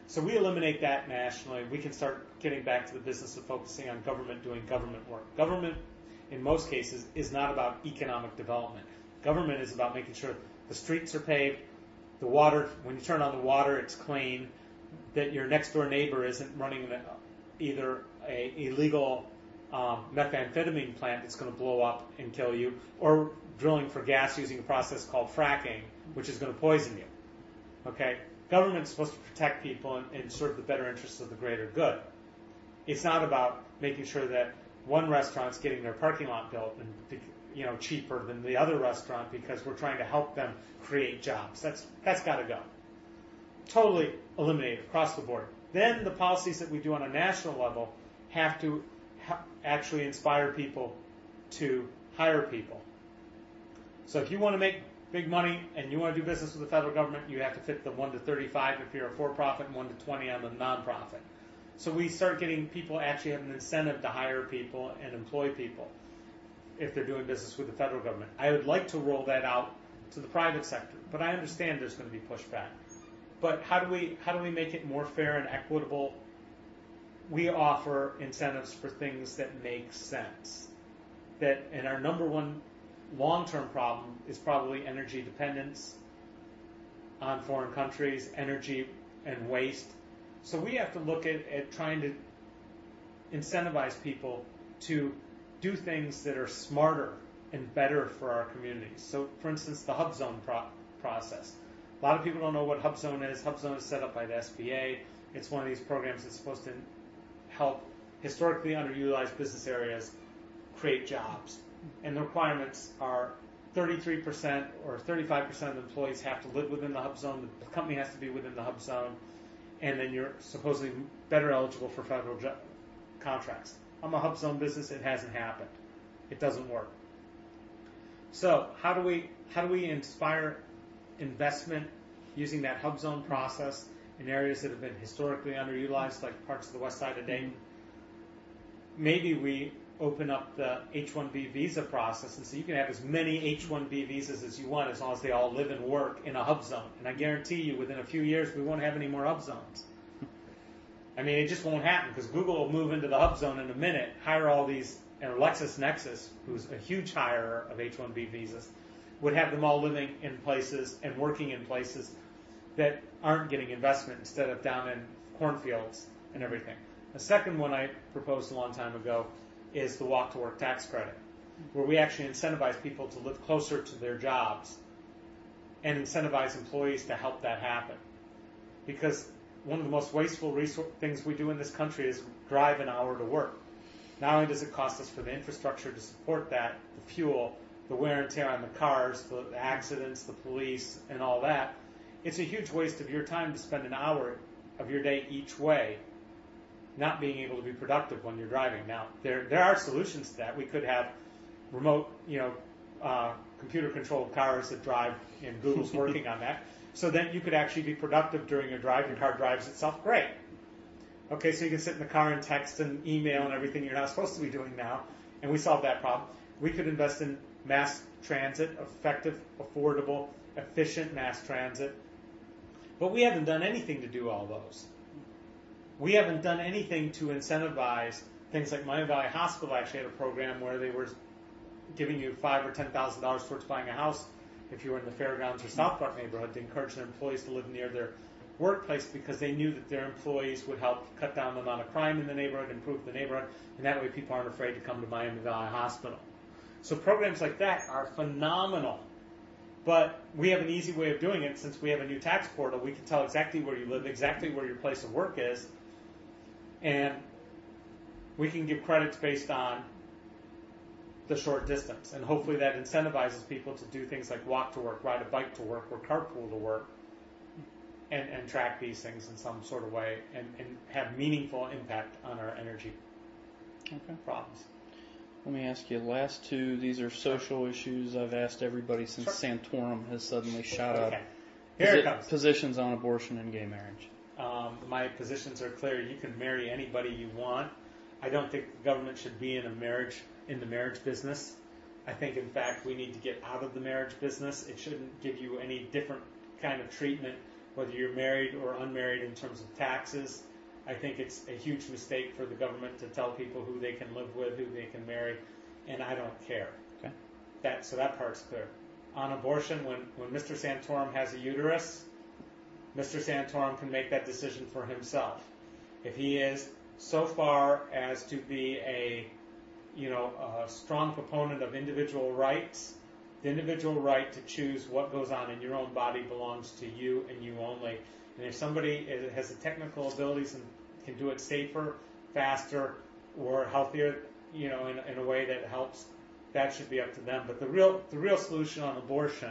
So we eliminate that nationally. We can start getting back to the business of focusing on government doing government work. Government, in most cases, is not about economic development. Government is about making sure the streets are paved, the water, when you turn on the water, it's clean, that your next door neighbor isn't running an, either a illegal um, methamphetamine plant that's going to blow up and kill you, or drilling for gas using a process called fracking, which is going to poison you. Okay? Government's supposed to protect people and, and serve the better interests of the greater good. It's not about making sure that one restaurant's getting their parking lot built and, you know, cheaper than the other restaurant because we're trying to help them create jobs. That's that's got to go. Totally eliminate across the board. Then the policies that we do on a national level have to ha- actually inspire people to hire people. So if you want to make big money and you want to do business with the federal government, you have to fit the one to thirty-five if you're a for-profit and one to twenty on the non-profit. So we start getting people actually have an incentive to hire people and employ people if they're doing business with the federal government. I would like to roll that out to the private sector, but I understand there's going to be pushback. But how do we how do we make it more fair and equitable? We offer incentives for things that make sense. That and our number one long-term problem is probably energy dependence on foreign countries, energy and waste. So we have to look at, at trying to incentivize people to do things that are smarter and better for our communities. So, for instance, the HubZone pro- process. A lot of people don't know what HubZone is. HubZone is set up by the S B A. It's one of these programs that's supposed to help historically underutilized business areas create jobs. And the requirements are thirty-three percent or thirty-five percent of the employees have to live within the HubZone. The company has to be within the HubZone. And then you're supposedly better eligible for federal jo- contracts. I'm a HubZone business. It hasn't happened. It doesn't work. So how do we how do we inspire investment using that HubZone process in areas that have been historically underutilized, like parts of the west side of Dayton? Maybe we open up the H one B visa process and so you can have as many H one B visas as you want as long as they all live and work in a HubZone. And I guarantee you within a few years we won't have any more HubZones. I mean, it just won't happen because Google will move into the HubZone in a minute, hire all these, and LexisNexis, who's a huge hirer of H one B visas, would have them all living in places and working in places that aren't getting investment instead of down in cornfields and everything. The second one I proposed a long time ago is the walk-to-work tax credit, where we actually incentivize people to live closer to their jobs and incentivize employees to help that happen. Because one of the most wasteful resource things we do in this country is drive an hour to work. Not only does it cost us for the infrastructure to support that, the fuel, the wear and tear on the cars, the accidents, the police, and all that, it's a huge waste of your time to spend an hour of your day each way not being able to be productive when you're driving. Now, there there are solutions to that. We could have remote, you know, uh, computer-controlled cars that drive, and Google's working on that. So then you could actually be productive during your drive. Your car drives itself. Great. Okay, so you can sit in the car and text and email and everything you're not supposed to be doing now, and we solve that problem. We could invest in mass transit, effective, affordable, efficient mass transit. But we haven't done anything to do all those. We haven't done anything to incentivize things like Miami Valley Hospital actually had a program where they were giving you five or ten thousand dollars towards buying a house if you were in the Fairgrounds or South Park neighborhood to encourage their employees to live near their workplace because they knew that their employees would help cut down the amount of crime in the neighborhood, improve the neighborhood, and that way people aren't afraid to come to Miami Valley Hospital. So programs like that are phenomenal. But we have an easy way of doing it since we have a new tax portal. We can tell exactly where you live, exactly where your place of work is, and we can give credits based on the short distance. And hopefully that incentivizes people to do things like walk to work, ride a bike to work, or carpool to work, and, and track these things in some sort of way and, and have meaningful impact on our energy okay. problems. Let me ask you, last two, these are social issues I've asked everybody since sure. Santorum has suddenly shot okay. up. Here Posi- it comes. Positions on abortion and gay marriage. Um, my positions are clear. You can marry anybody you want. I don't think the government should be in a marriage in the marriage business. I think, in fact, we need to get out of the marriage business. It shouldn't give you any different kind of treatment whether you're married or unmarried in terms of taxes. I think it's a huge mistake for the government to tell people who they can live with, who they can marry, and I don't care. Okay. That so that part's clear. On abortion, when, when Mister Santorum has a uterus, Mister Santorum can make that decision for himself. If he is so far as to be a, you know, a strong proponent of individual rights, the individual right to choose what goes on in your own body belongs to you and you only. And if somebody is, has the technical abilities and can do it safer, faster, or healthier, you know, in, in a way that helps, that should be up to them. But the real the real solution on abortion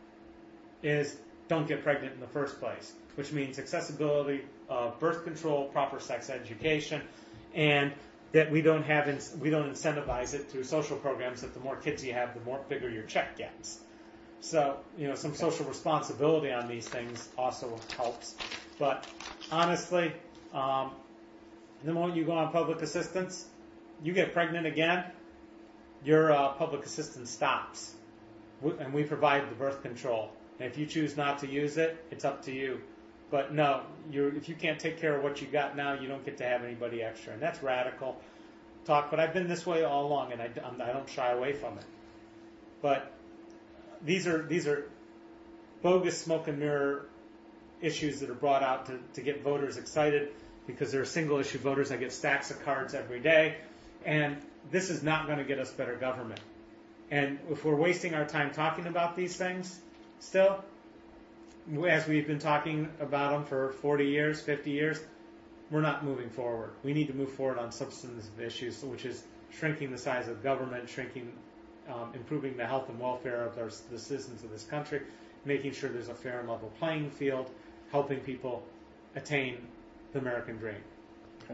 is don't get pregnant in the first place, which means accessibility of birth control, proper sex education, and that we don't have we don't incentivize it through social programs. That the more kids you have, the more bigger your check gets. So, you know, some social responsibility on these things also helps. But honestly, um, the moment you go on public assistance, you get pregnant again, your uh, public assistance stops. We, and we provide the birth control. And if you choose not to use it, it's up to you. But no, you're, if you can't take care of what you got now, you don't get to have anybody extra. And that's radical talk. But I've been this way all along, and I, I don't shy away from it. But These are these are bogus smoke and mirror issues that are brought out to, to get voters excited because they're single issue voters that get stacks of cards every day. And this is not going to get us better government. And if we're wasting our time talking about these things still, as we've been talking about them for forty years, fifty years, we're not moving forward. We need to move forward on substantive issues, which is shrinking the size of government, shrinking Um, improving the health and welfare of our, the citizens of this country, making sure there's a fair and level playing field, helping people attain the American dream. Okay.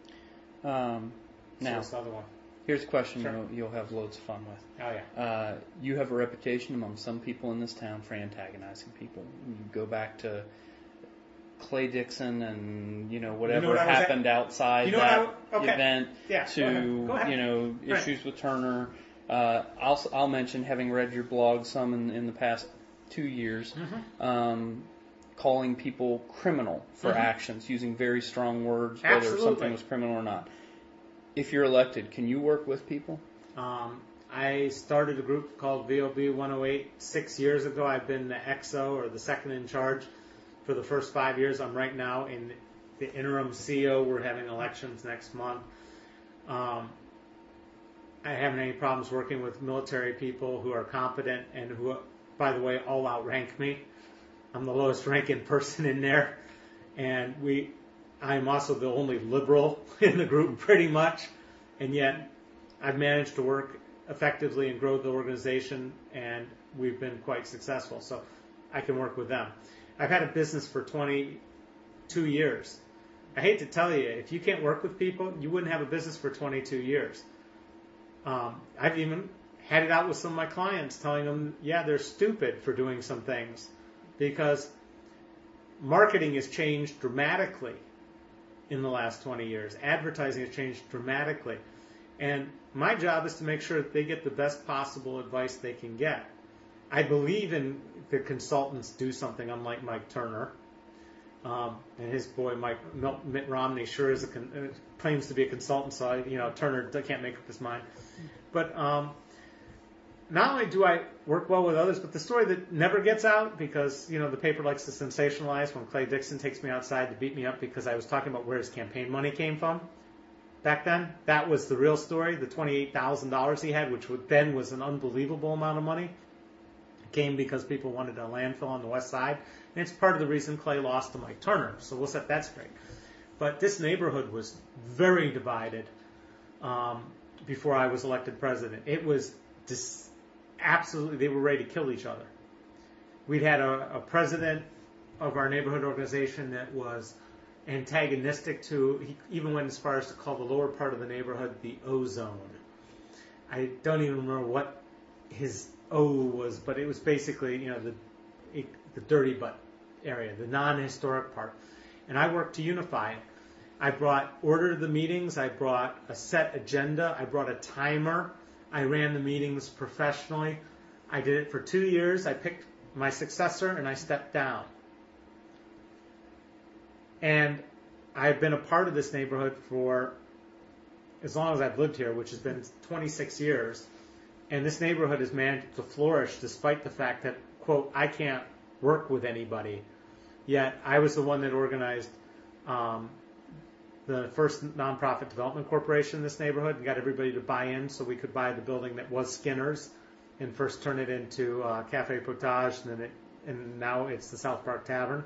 Um, now, so other one. Here's a question Sure. you'll, you'll have loads of fun with. Oh, yeah. Uh, you have a reputation among some people in this town for antagonizing people. You go back to Clay Dixon and, you know, whatever you know what happened outside you know that I, okay. event yeah, to, go ahead. Go ahead. you know, right. issues with Turner. Uh, I'll, I'll mention, having read your blog some in, in the past two years, mm-hmm. um, calling people criminal for mm-hmm. actions, using very strong words, Absolutely. whether something was criminal or not. If you're elected, can you work with people? Um, I started a group called V O B one oh eight six years ago. I've been the X O, or the second in charge, for the first five years. I'm right now in the interim C E O. We're having elections next month. Um, I haven't any problems working with military people who are competent and who, by the way, all outrank me. I'm the lowest ranking person in there. And we, I'm also the only liberal in the group pretty much. And yet I've managed to work effectively and grow the organization, and we've been quite successful. So I can work with them. I've had a business for twenty-two years. I hate to tell you, if you can't work with people, you wouldn't have a business for twenty-two years. Um, I've even had it out with some of my clients, telling them, yeah, they're stupid for doing some things, because marketing has changed dramatically in the last twenty years. Advertising has changed dramatically. And my job is to make sure that they get the best possible advice they can get. I believe in the consultants do something, unlike Mike Turner. Um, and his boy Mike Mitt Romney sure is a con- uh, claims to be a consultant, so I, you know Turner can't make up his mind. But um, not only do I work well with others, but the story that never gets out, because you know the paper likes to sensationalize, when Clay Dixon takes me outside to beat me up because I was talking about where his campaign money came from back then. That was the real story. The twenty-eight thousand dollars he had, which then was an unbelievable amount of money, came because people wanted a landfill on the west side. And it's part of the reason Clay lost to Mike Turner. So we'll set that straight. But this neighborhood was very divided um, before I was elected president. It was dis- absolutely, they were ready to kill each other. We'd had a, a president of our neighborhood organization that was antagonistic to, he even went as far as to call the lower part of the neighborhood the O-zone. I don't even remember what his O was, but it was basically, you know, the it, the dirty butt area, the non-historic part. And I worked to unify it. I brought order to the meetings. I brought a set agenda. I brought a timer. I ran the meetings professionally. I did it for two years. I picked my successor, and I stepped down. And I've been a part of this neighborhood for as long as I've lived here, which has been twenty-six years. And this neighborhood has managed to flourish despite the fact that, quote, I can't work with anybody. Yet I was the one that organized um, the first nonprofit development corporation in this neighborhood and got everybody to buy in so we could buy the building that was Skinner's and first turn it into uh, Cafe Potage, and then it, and now it's the South Park Tavern.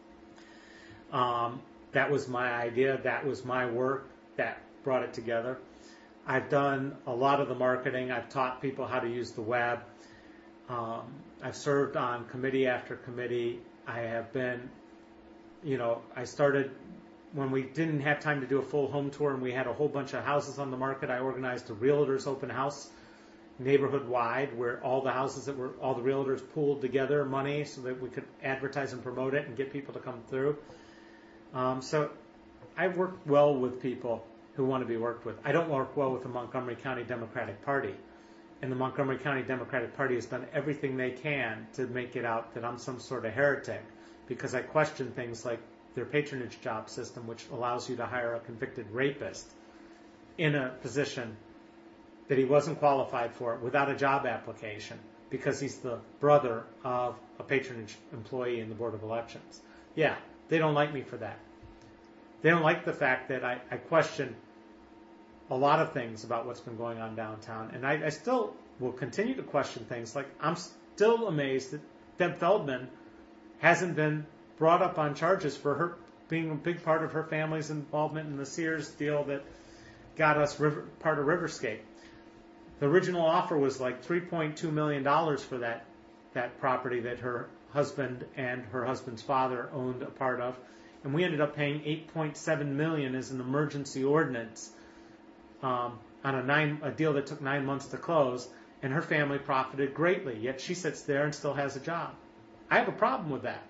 Um, that was my idea. That was my work. That brought it together. I've done a lot of the marketing. I've taught people how to use the web. Um, I've served on committee after committee. I have been, you know, I started when we didn't have time to do a full home tour and we had a whole bunch of houses on the market. I organized a realtors open house neighborhood wide where all the houses that were, all the realtors pooled together money so that we could advertise and promote it and get people to come through. Um, so I've worked well with people who want to be worked with. I don't work well with the Montgomery County Democratic Party. And the Montgomery County Democratic Party has done everything they can to make it out that I'm some sort of heretic because I question things like their patronage job system, which allows you to hire a convicted rapist in a position that he wasn't qualified for without a job application because he's the brother of a patronage employee in the Board of Elections. Yeah, they don't like me for that. They don't like the fact that I, I question a lot of things about what's been going on downtown. And I, I still will continue to question things. Like, I'm still amazed that Deb Feldman hasn't been brought up on charges for her being a big part of her family's involvement in the Sears deal that got us river, part of Riverscape. The original offer was like three point two million dollars for that, that property that her husband and her husband's father owned a part of. And we ended up paying eight point seven million dollars as an emergency ordinance um, on a, nine, a deal that took nine months to close, and her family profited greatly, yet she sits there and still has a job. I have a problem with that.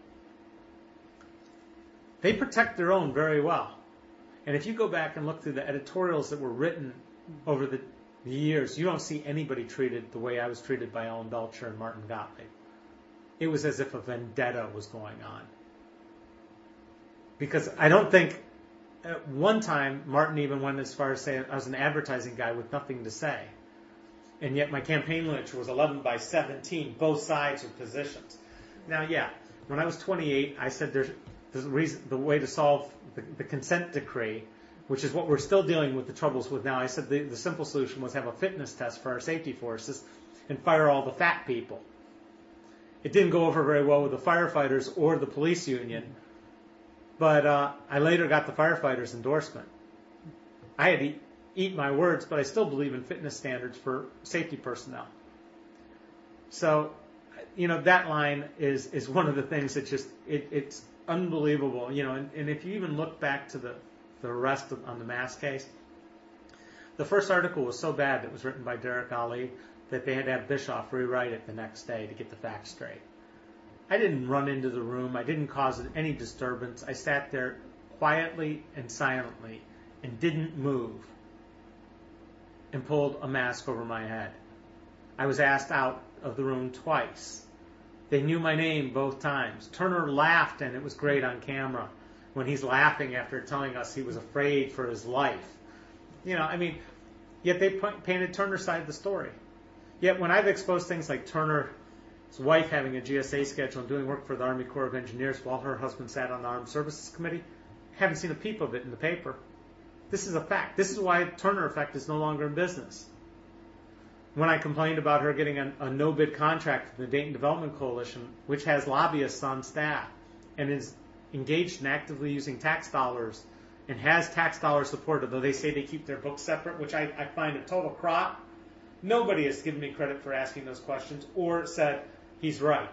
They protect their own very well. And if you go back and look through the editorials that were written over the, the years, you don't see anybody treated the way I was treated by Ellen Belcher and Martin Gottlieb. It was as if a vendetta was going on. Because I don't think at one time Martin even went as far as saying I was an advertising guy with nothing to say. And yet my campaign literature was eleven by seventeen, both sides of positions. Now, yeah, when I was twenty-eight, I said there's the reason, the way to solve the, the consent decree, which is what we're still dealing with the troubles with now. I said the, the simple solution was have a fitness test for our safety forces and fire all the fat people. It didn't go over very well with the firefighters or the police union. But uh, I later got the firefighters' endorsement. I had to eat, eat my words, but I still believe in fitness standards for safety personnel. So, you know, that line is, is one of the things that just, it, it's unbelievable. You know, and, and if you even look back to the, the arrest of, on the mass case, the first article was so bad that was written by Derek Ali that they had to have Bischoff rewrite it the next day to get the facts straight. I didn't run into the room. I didn't cause any disturbance. I sat there quietly and silently and didn't move and pulled a mask over my head. I was asked out of the room twice. They knew my name both times. Turner laughed, and it was great on camera when he's laughing after telling us he was afraid for his life. You know, I mean, yet they painted Turner's side of the story. Yet when I've exposed things like Turner... his wife having a G S A schedule and doing work for the Army Corps of Engineers while her husband sat on the Armed Services Committee. Haven't seen a peep of it in the paper. This is a fact. This is why Turner Effect is no longer in business. When I complained about her getting a, a no-bid contract from the Dayton Development Coalition, which has lobbyists on staff and is engaged in actively using tax dollars and has tax dollar support, although they say they keep their books separate, which I, I find a total crop. Nobody has given me credit for asking those questions or said, he's right.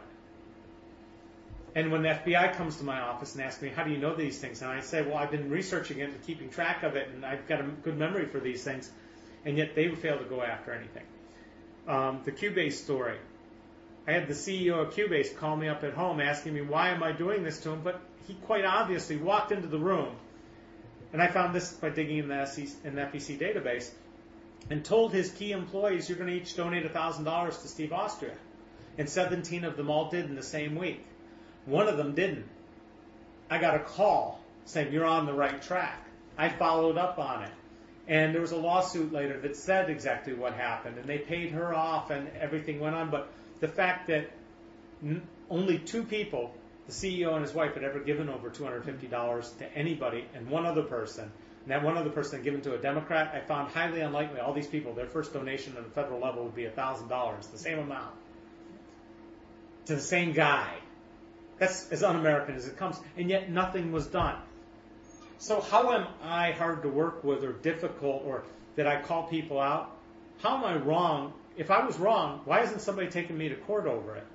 And when the F B I comes to my office and asks me, how do you know these things? And I say, well, I've been researching it and keeping track of it, and I've got a good memory for these things. And yet they fail to go after anything. Um, the Cubase story. I had the C E O of Cubase call me up at home asking me, why am I doing this to him? But he quite obviously walked into the room, and I found this by digging in the, S E C, in the F E C database, and told his key employees, you're going to each donate one thousand dollars to Steve Austria. And seventeen of them all did in the same week. One of them didn't. I got a call saying you're on the right track. I followed up on it. And there was a lawsuit later that said exactly what happened, and they paid her off and everything went on. But the fact that n- only two people, the C E O and his wife, had ever given over two hundred fifty dollars to anybody, and one other person, and that one other person had given to a Democrat, I found highly unlikely. All these people, their first donation at the federal level would be one thousand dollars, the same amount, to the same guy. That's as un-American as it comes. And yet nothing was done. So how am I hard to work with or difficult, or that I call people out? How am I wrong? If I was wrong, why isn't somebody taking me to court over it?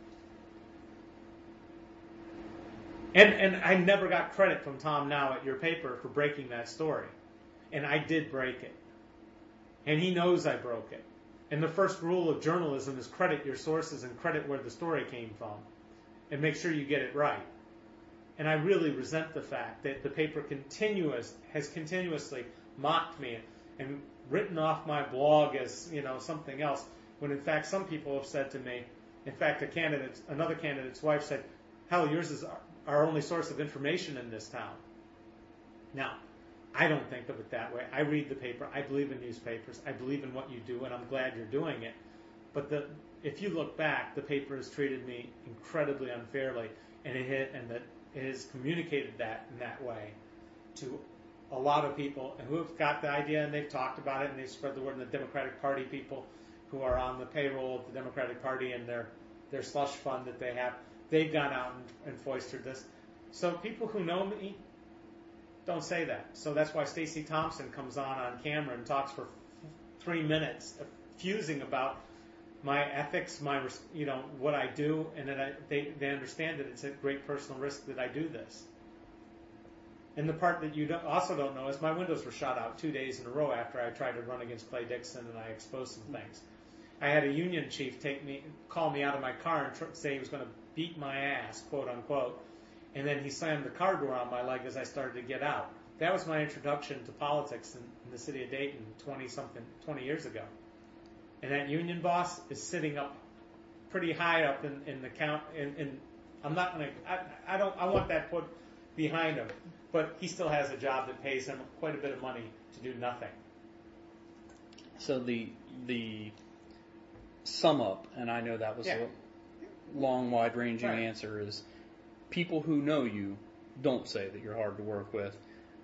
And and I never got credit from Tom Now at your paper for breaking that story. And I did break it. And he knows I broke it. And the first rule of journalism is credit your sources and credit where the story came from. And make sure you get it right. And I really resent the fact that the paper continuous has continuously mocked me and written off my blog as, you know, something else, when in fact some people have said to me, in fact a candidate, another candidate's wife said, hell, yours is our, our only source of information in this town. Now, I don't think of it that way. I read the paper. I believe in newspapers. I believe in what you do, and I'm glad you're doing it. But the, if you look back, the paper has treated me incredibly unfairly, and it hit, and that it has communicated that in that way to a lot of people who have got the idea, and they've talked about it, and they've spread the word. And the Democratic Party people who are on the payroll of the Democratic Party and their their slush fund that they have, they've gone out and, and foisted this. So people who know me don't say that. So that's why Stacey Thompson comes on on camera and talks for three minutes, fusing about my ethics, my you know what I do, and that I, they they understand that it's a great personal risk that I do this. And the part that you don't, also don't know is my windows were shot out two days in a row after I tried to run against Clay Dixon and I exposed some things. I had a union chief take me, call me out of my car and tr- say he was going to beat my ass, quote unquote, and then he slammed the car door on my leg as I started to get out. That was my introduction to politics in, in the city of Dayton twenty something, twenty years ago. And that union boss is sitting up pretty high up in, in the count. In, in I'm not going to. I, I don't. I want that put behind him. But he still has a job that pays him quite a bit of money to do nothing. So the the sum up, and I know that was yeah. a long, wide-ranging right. answer, is people who know you don't say that you're hard to work with.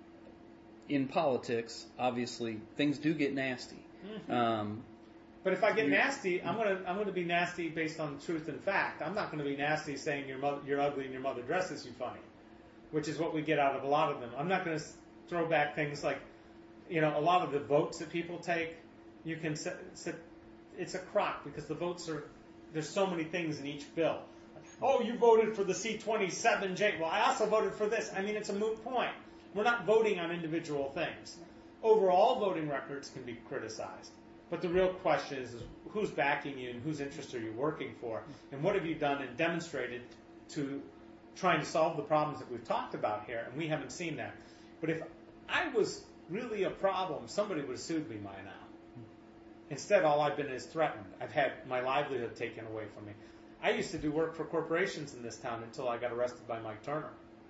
In politics, obviously, things do get nasty. Mm-hmm. Um, But if I get nasty, I'm gonna I'm gonna be nasty based on truth and fact. I'm not gonna be nasty saying your mother, you're ugly and your mother dresses you funny, which is what we get out of a lot of them. I'm not gonna throw back things like, you know, a lot of the votes that people take. You can sit, sit, it's a crock because the votes are there's so many things in each bill. Oh, you voted for the C twenty-seven J. Well, I also voted for this. I mean, it's a moot point. We're not voting on individual things. Overall voting records can be criticized. But the real question is, is who's backing you and whose interests are you working for? And what have you done and demonstrated to trying to solve the problems that we've talked about here? And we haven't seen that. But if I was really a problem, somebody would have sued me by now. Instead, all I've been is threatened. I've had my livelihood taken away from me. I used to do work for corporations in this town until I got arrested by Mike Turner.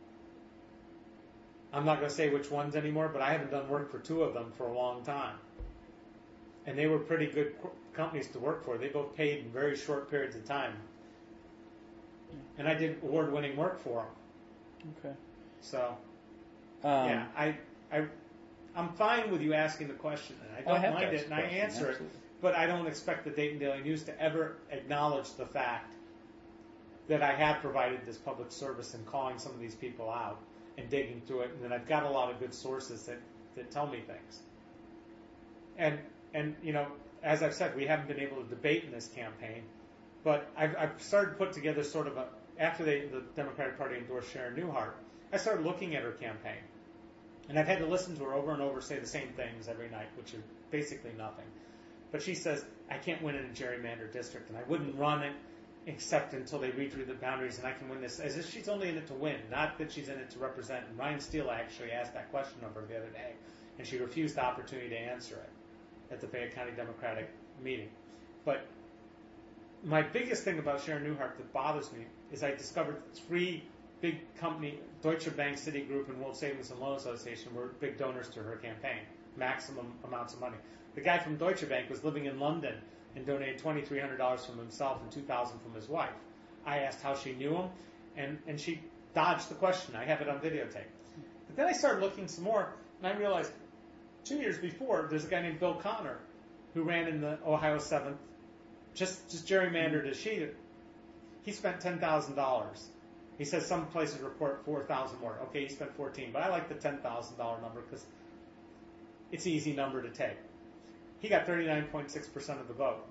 I'm not going to say which ones anymore, but I haven't done work for two of them for a long time. And they were pretty good companies to work for. They both paid in very short periods of time. And I did award-winning work for them. Okay. So, um, yeah, I, I, I'm fine with you asking the question, and I don't I have mind to it, ask and a I question, answer absolutely. it. But I don't expect the Dayton Daily News to ever acknowledge the fact that I have provided this public service in calling some of these people out and digging through it, and then I've got a lot of good sources that, that tell me things. And And, you know, as I've said, we haven't been able to debate in this campaign, but I've, I've started to put together sort of a, after they, the Democratic Party endorsed Sharon Newhart, I started looking at her campaign. And I've had to listen to her over and over say the same things every night, which are basically nothing. But she says, I can't win in a gerrymandered district, and I wouldn't run it except until they redrew the boundaries, and I can win this. As if she's only in it to win, not that she's in it to represent. And Ryan Steele actually asked that question of her the other day, and she refused the opportunity to answer it at the Fayette County Democratic meeting. But my biggest thing about Sharon Newhart that bothers me is I discovered three big company, Deutsche Bank, Citigroup, and World Savings and Loan Association were big donors to her campaign, maximum amounts of money. The guy from Deutsche Bank was living in London and donated two thousand three hundred dollars from himself and two thousand dollars from his wife. I asked how she knew him, and, and she dodged the question. I have it on videotape. But then I started looking some more, and I realized two years before, there's a guy named Bill Connor who ran in the Ohio seventh, just, just gerrymandered as she did. He spent ten thousand dollars. He says some places report four thousand dollars more. Okay, he spent fourteen thousand dollars, but I like the ten thousand dollars number because it's an easy number to take. He got thirty-nine point six percent of the vote.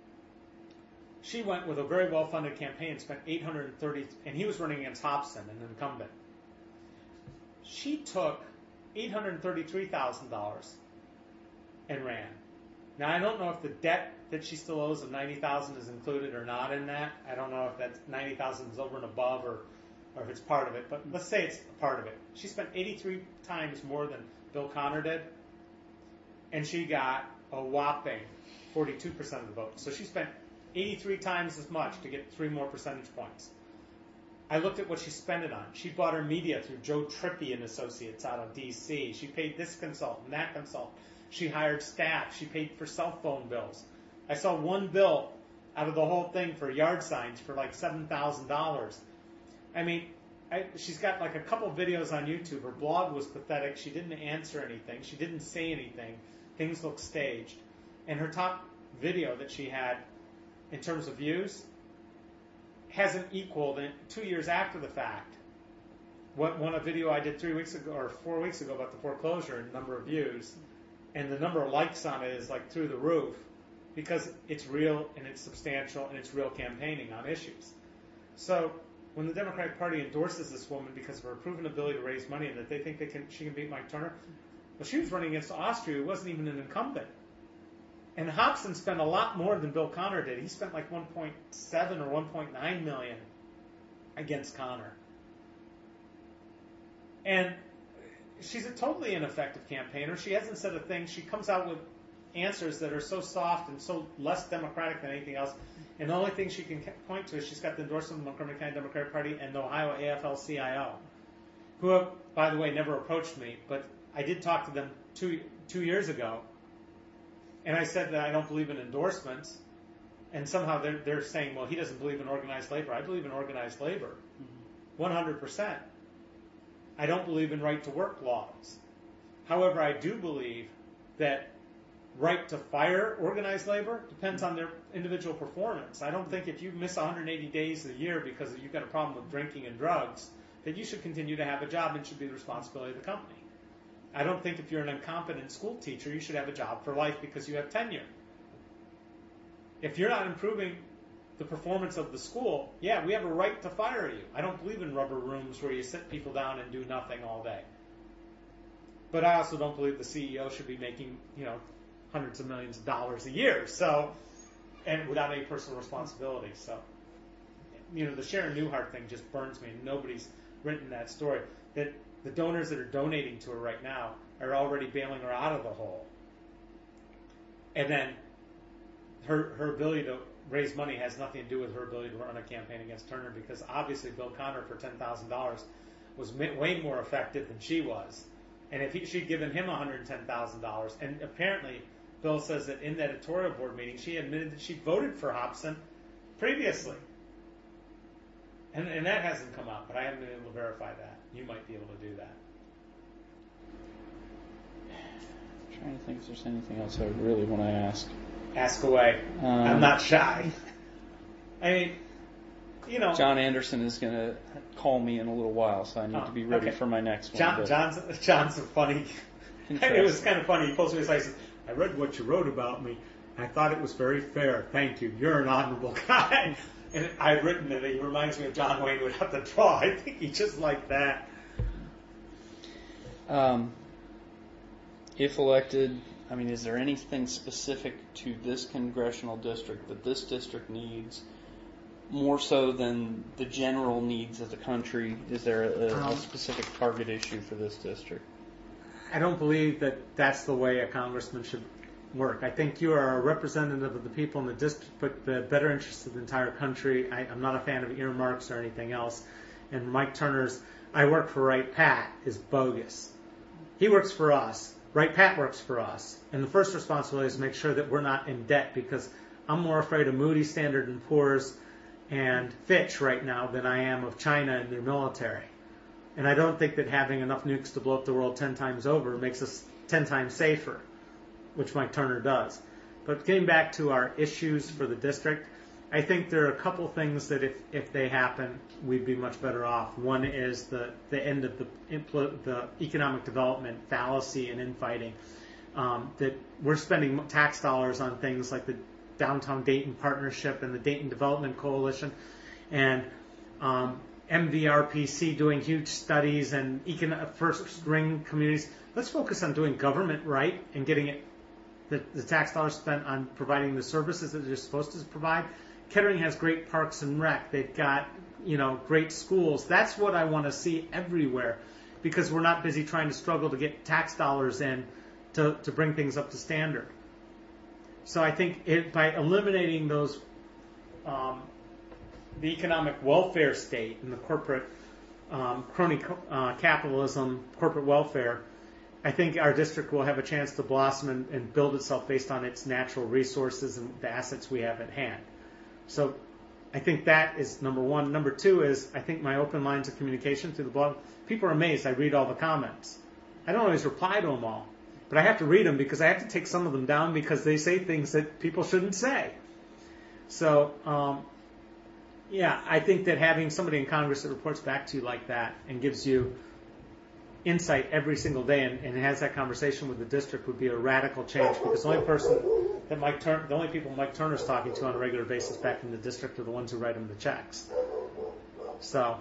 She went with a very well-funded campaign and spent eight hundred thirty dollars, and he was running against Hobson, an incumbent. She took eight hundred thirty-three thousand dollars and ran. Now, I don't know if the debt that she still owes of ninety thousand dollars is included or not in that. I don't know if that ninety thousand dollars is over and above or, or if it's part of it, but let's say it's a part of it. She spent eighty-three times more than Bill Connor did, and she got a whopping forty-two percent of the vote. So she spent eighty-three times as much to get three more percentage points. I looked at what she spent it on. She bought her media through Joe Trippi and Associates out of D C. She paid this consultant, that consultant. She hired staff. She paid for cell phone bills. I saw one bill out of the whole thing for yard signs for like seven thousand dollars. I mean, I, she's got like a couple videos on YouTube. Her blog was pathetic. She didn't answer anything. She didn't say anything. Things looked staged. And her top video that she had in terms of views hasn't equaled in two years after the fact what one a video I did three weeks ago or four weeks ago about the foreclosure and number of views, and the number of likes on it is like through the roof because it's real and it's substantial and it's real campaigning on issues. So when the Democratic Party endorses this woman because of her proven ability to raise money and that they think they can, she can beat Mike Turner, well, she was running against Austria, who wasn't even an incumbent. And Hobson spent a lot more than Bill Connor did. He spent like one point seven or one point nine million against Connor. And she's a totally ineffective campaigner. She hasn't said a thing. She comes out with answers that are so soft and so less democratic than anything else. And the only thing she can point to is she's got the endorsement of the Montgomery County Democratic Party and the Ohio A F L C I O, who have, by the way, never approached me, but I did talk to them two two years ago. And I said that I don't believe in endorsements, and somehow they're, they're saying, well, he doesn't believe in organized labor. I believe in organized labor, one hundred percent. I don't believe in right-to-work laws. However, I do believe that right to fire organized labor depends on their individual performance. I don't think if you miss one hundred eighty days a year because you've got a problem with drinking and drugs, that you should continue to have a job and should be the responsibility of the company. I don't think if you're an incompetent school teacher, you should have a job for life because you have tenure. If you're not improving the performance of the school, yeah, we have a right to fire you. I don't believe in rubber rooms where you sit people down and do nothing all day. But I also don't believe the C E O should be making, you know, hundreds of millions of dollars a year. So, and without any personal responsibility. So, you know, the Sharon Newhart thing just burns me. Nobody's written that story. That the donors that are donating to her right now are already bailing her out of the hole. And then her her ability to raise money has nothing to do with her ability to run a campaign against Turner, because obviously Bill Connor for ten thousand dollars was way more effective than she was. And if he, she'd given him one hundred ten thousand dollars, and apparently Bill says that in the editorial board meeting she admitted that she voted for Hobson previously. And, and that hasn't come out, but I haven't been able to verify that. You might be able to do that. I'm trying to think if there's anything else I really want to ask. Ask away. Um, I'm not shy. I mean, you know. John Anderson is going to call me in a little while, so I need oh, to be ready okay. for my next one. John, John's, John's a funny. It was kind of funny. He pulls me aside and says, I read what you wrote about me. I thought it was very fair. Thank you. You're an honorable guy. And I've written that he reminds me of John Wayne without the draw. I think he's just like that. Um, if elected, I mean, is there anything specific to this congressional district that this district needs more so than the general needs of the country? Is there a, a specific target issue for this district? I don't believe that that's the way a congressman should work. I think you are a representative of the people in the district, but the better interests of the entire country. I, I'm not a fan of earmarks or anything else. and Mike Turner's "I work for Wright Pat" is bogus. He works for us. Wright Pat works for us. And the first responsibility is to make sure that we're not in debt, because I'm more afraid of Moody's, Standard and Poor's, and Fitch right now than I am of China and their military. And I don't think that having enough nukes to blow up the world ten times over makes us ten times safer, which Mike Turner does. But getting back to our issues for the district, I think there are a couple things that if, if they happen, we'd be much better off. One is the, the end of the, the economic development fallacy and infighting. Um, that we're spending tax dollars on things like the Downtown Dayton Partnership and the Dayton Development Coalition, and um, M V R P C doing huge studies and econ- first ring communities. Let's focus on doing government right and getting it the, the tax dollars spent on providing the services that they're supposed to provide. Kettering has great parks and rec. They've got, you know, great schools. That's what I want to see everywhere, because we're not busy trying to struggle to get tax dollars in to, to bring things up to standard. So I think it, by eliminating those, um, the economic welfare state and the corporate um, crony uh, capitalism, corporate welfare, I think our district will have a chance to blossom and, and build itself based on its natural resources and the assets we have at hand. So I think that is number one. Number two is I think my open lines of communication through the blog, people are amazed. I read all the comments. I don't always reply to them all, but I have to read them because I have to take some of them down because they say things that people shouldn't say. So, um, yeah, I think that having somebody in Congress that reports back to you like that and gives you insight every single day and, and has that conversation with the district would be a radical change, because the only person that Mike Turner, the only people Mike Turner's talking to on a regular basis back in the district are the ones who write him the checks. So,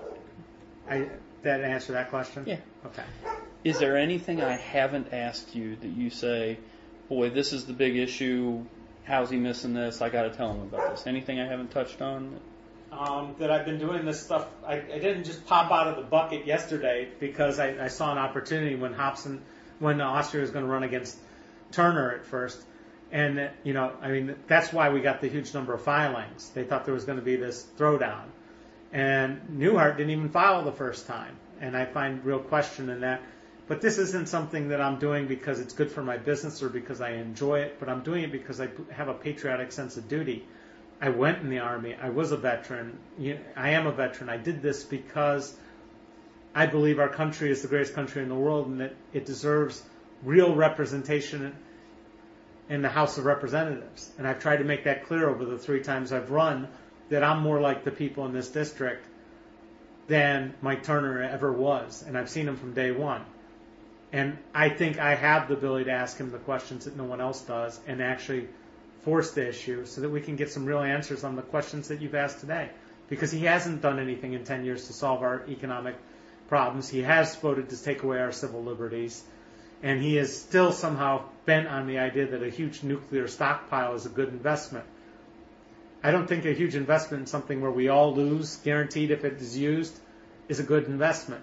I that answer that question? Yeah. Okay. Is there anything I haven't asked you that you say, boy, this is the big issue, how's he missing this, I got to tell him about this? Anything I haven't touched on? Um, that I've been doing this stuff. I, I didn't just pop out of the bucket yesterday because I, I saw an opportunity when Hobson, when Austria was going to run against Turner at first. And, you know, I mean, that's why we got the huge number of filings. They thought there was going to be this throwdown. And Newhart didn't even file the first time. And I find real question in that. But this isn't something that I'm doing because it's good for my business or because I enjoy it, but I'm doing it because I have a patriotic sense of duty. I went in the Army. I was a veteran. I am a veteran. I did this because I believe our country is the greatest country in the world and that it deserves real representation in the House of Representatives. And I've tried to make that clear over the three times I've run, that I'm more like the people in this district than Mike Turner ever was. And I've seen him from day one. And I think I have the ability to ask him the questions that no one else does and actually force the issue so that we can get some real answers on the questions that you've asked today. Because he hasn't done anything in ten years to solve our economic problems. He has voted to take away our civil liberties. And he is still somehow bent on the idea that a huge nuclear stockpile is a good investment. I don't think a huge investment in something where we all lose, guaranteed if it is used, is a good investment.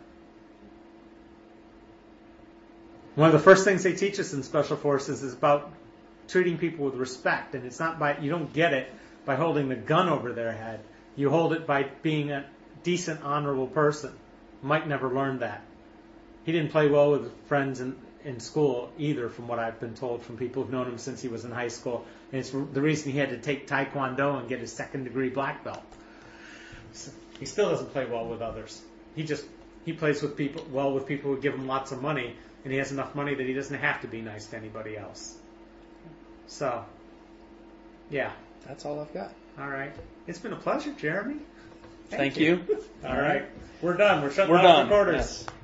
One of the first things they teach us in Special Forces is about treating people with respect, and it's not by, you don't get it by holding the gun over their head. You hold it by being a decent, honorable person. Mike never learned that. He didn't play well with friends in, in school either, from what I've been told from people who've known him since he was in high school. And it's the reason he had to take Taekwondo and get his second degree black belt. So he still doesn't play well with others. He just, he plays with people well with people who give him lots of money, and he has enough money that he doesn't have to be nice to anybody else. So, yeah. That's all I've got. All right. It's been a pleasure, Jeremy. Thank, Thank you. you. All right. We're done. We're shutting We're off done. recorders. Yes.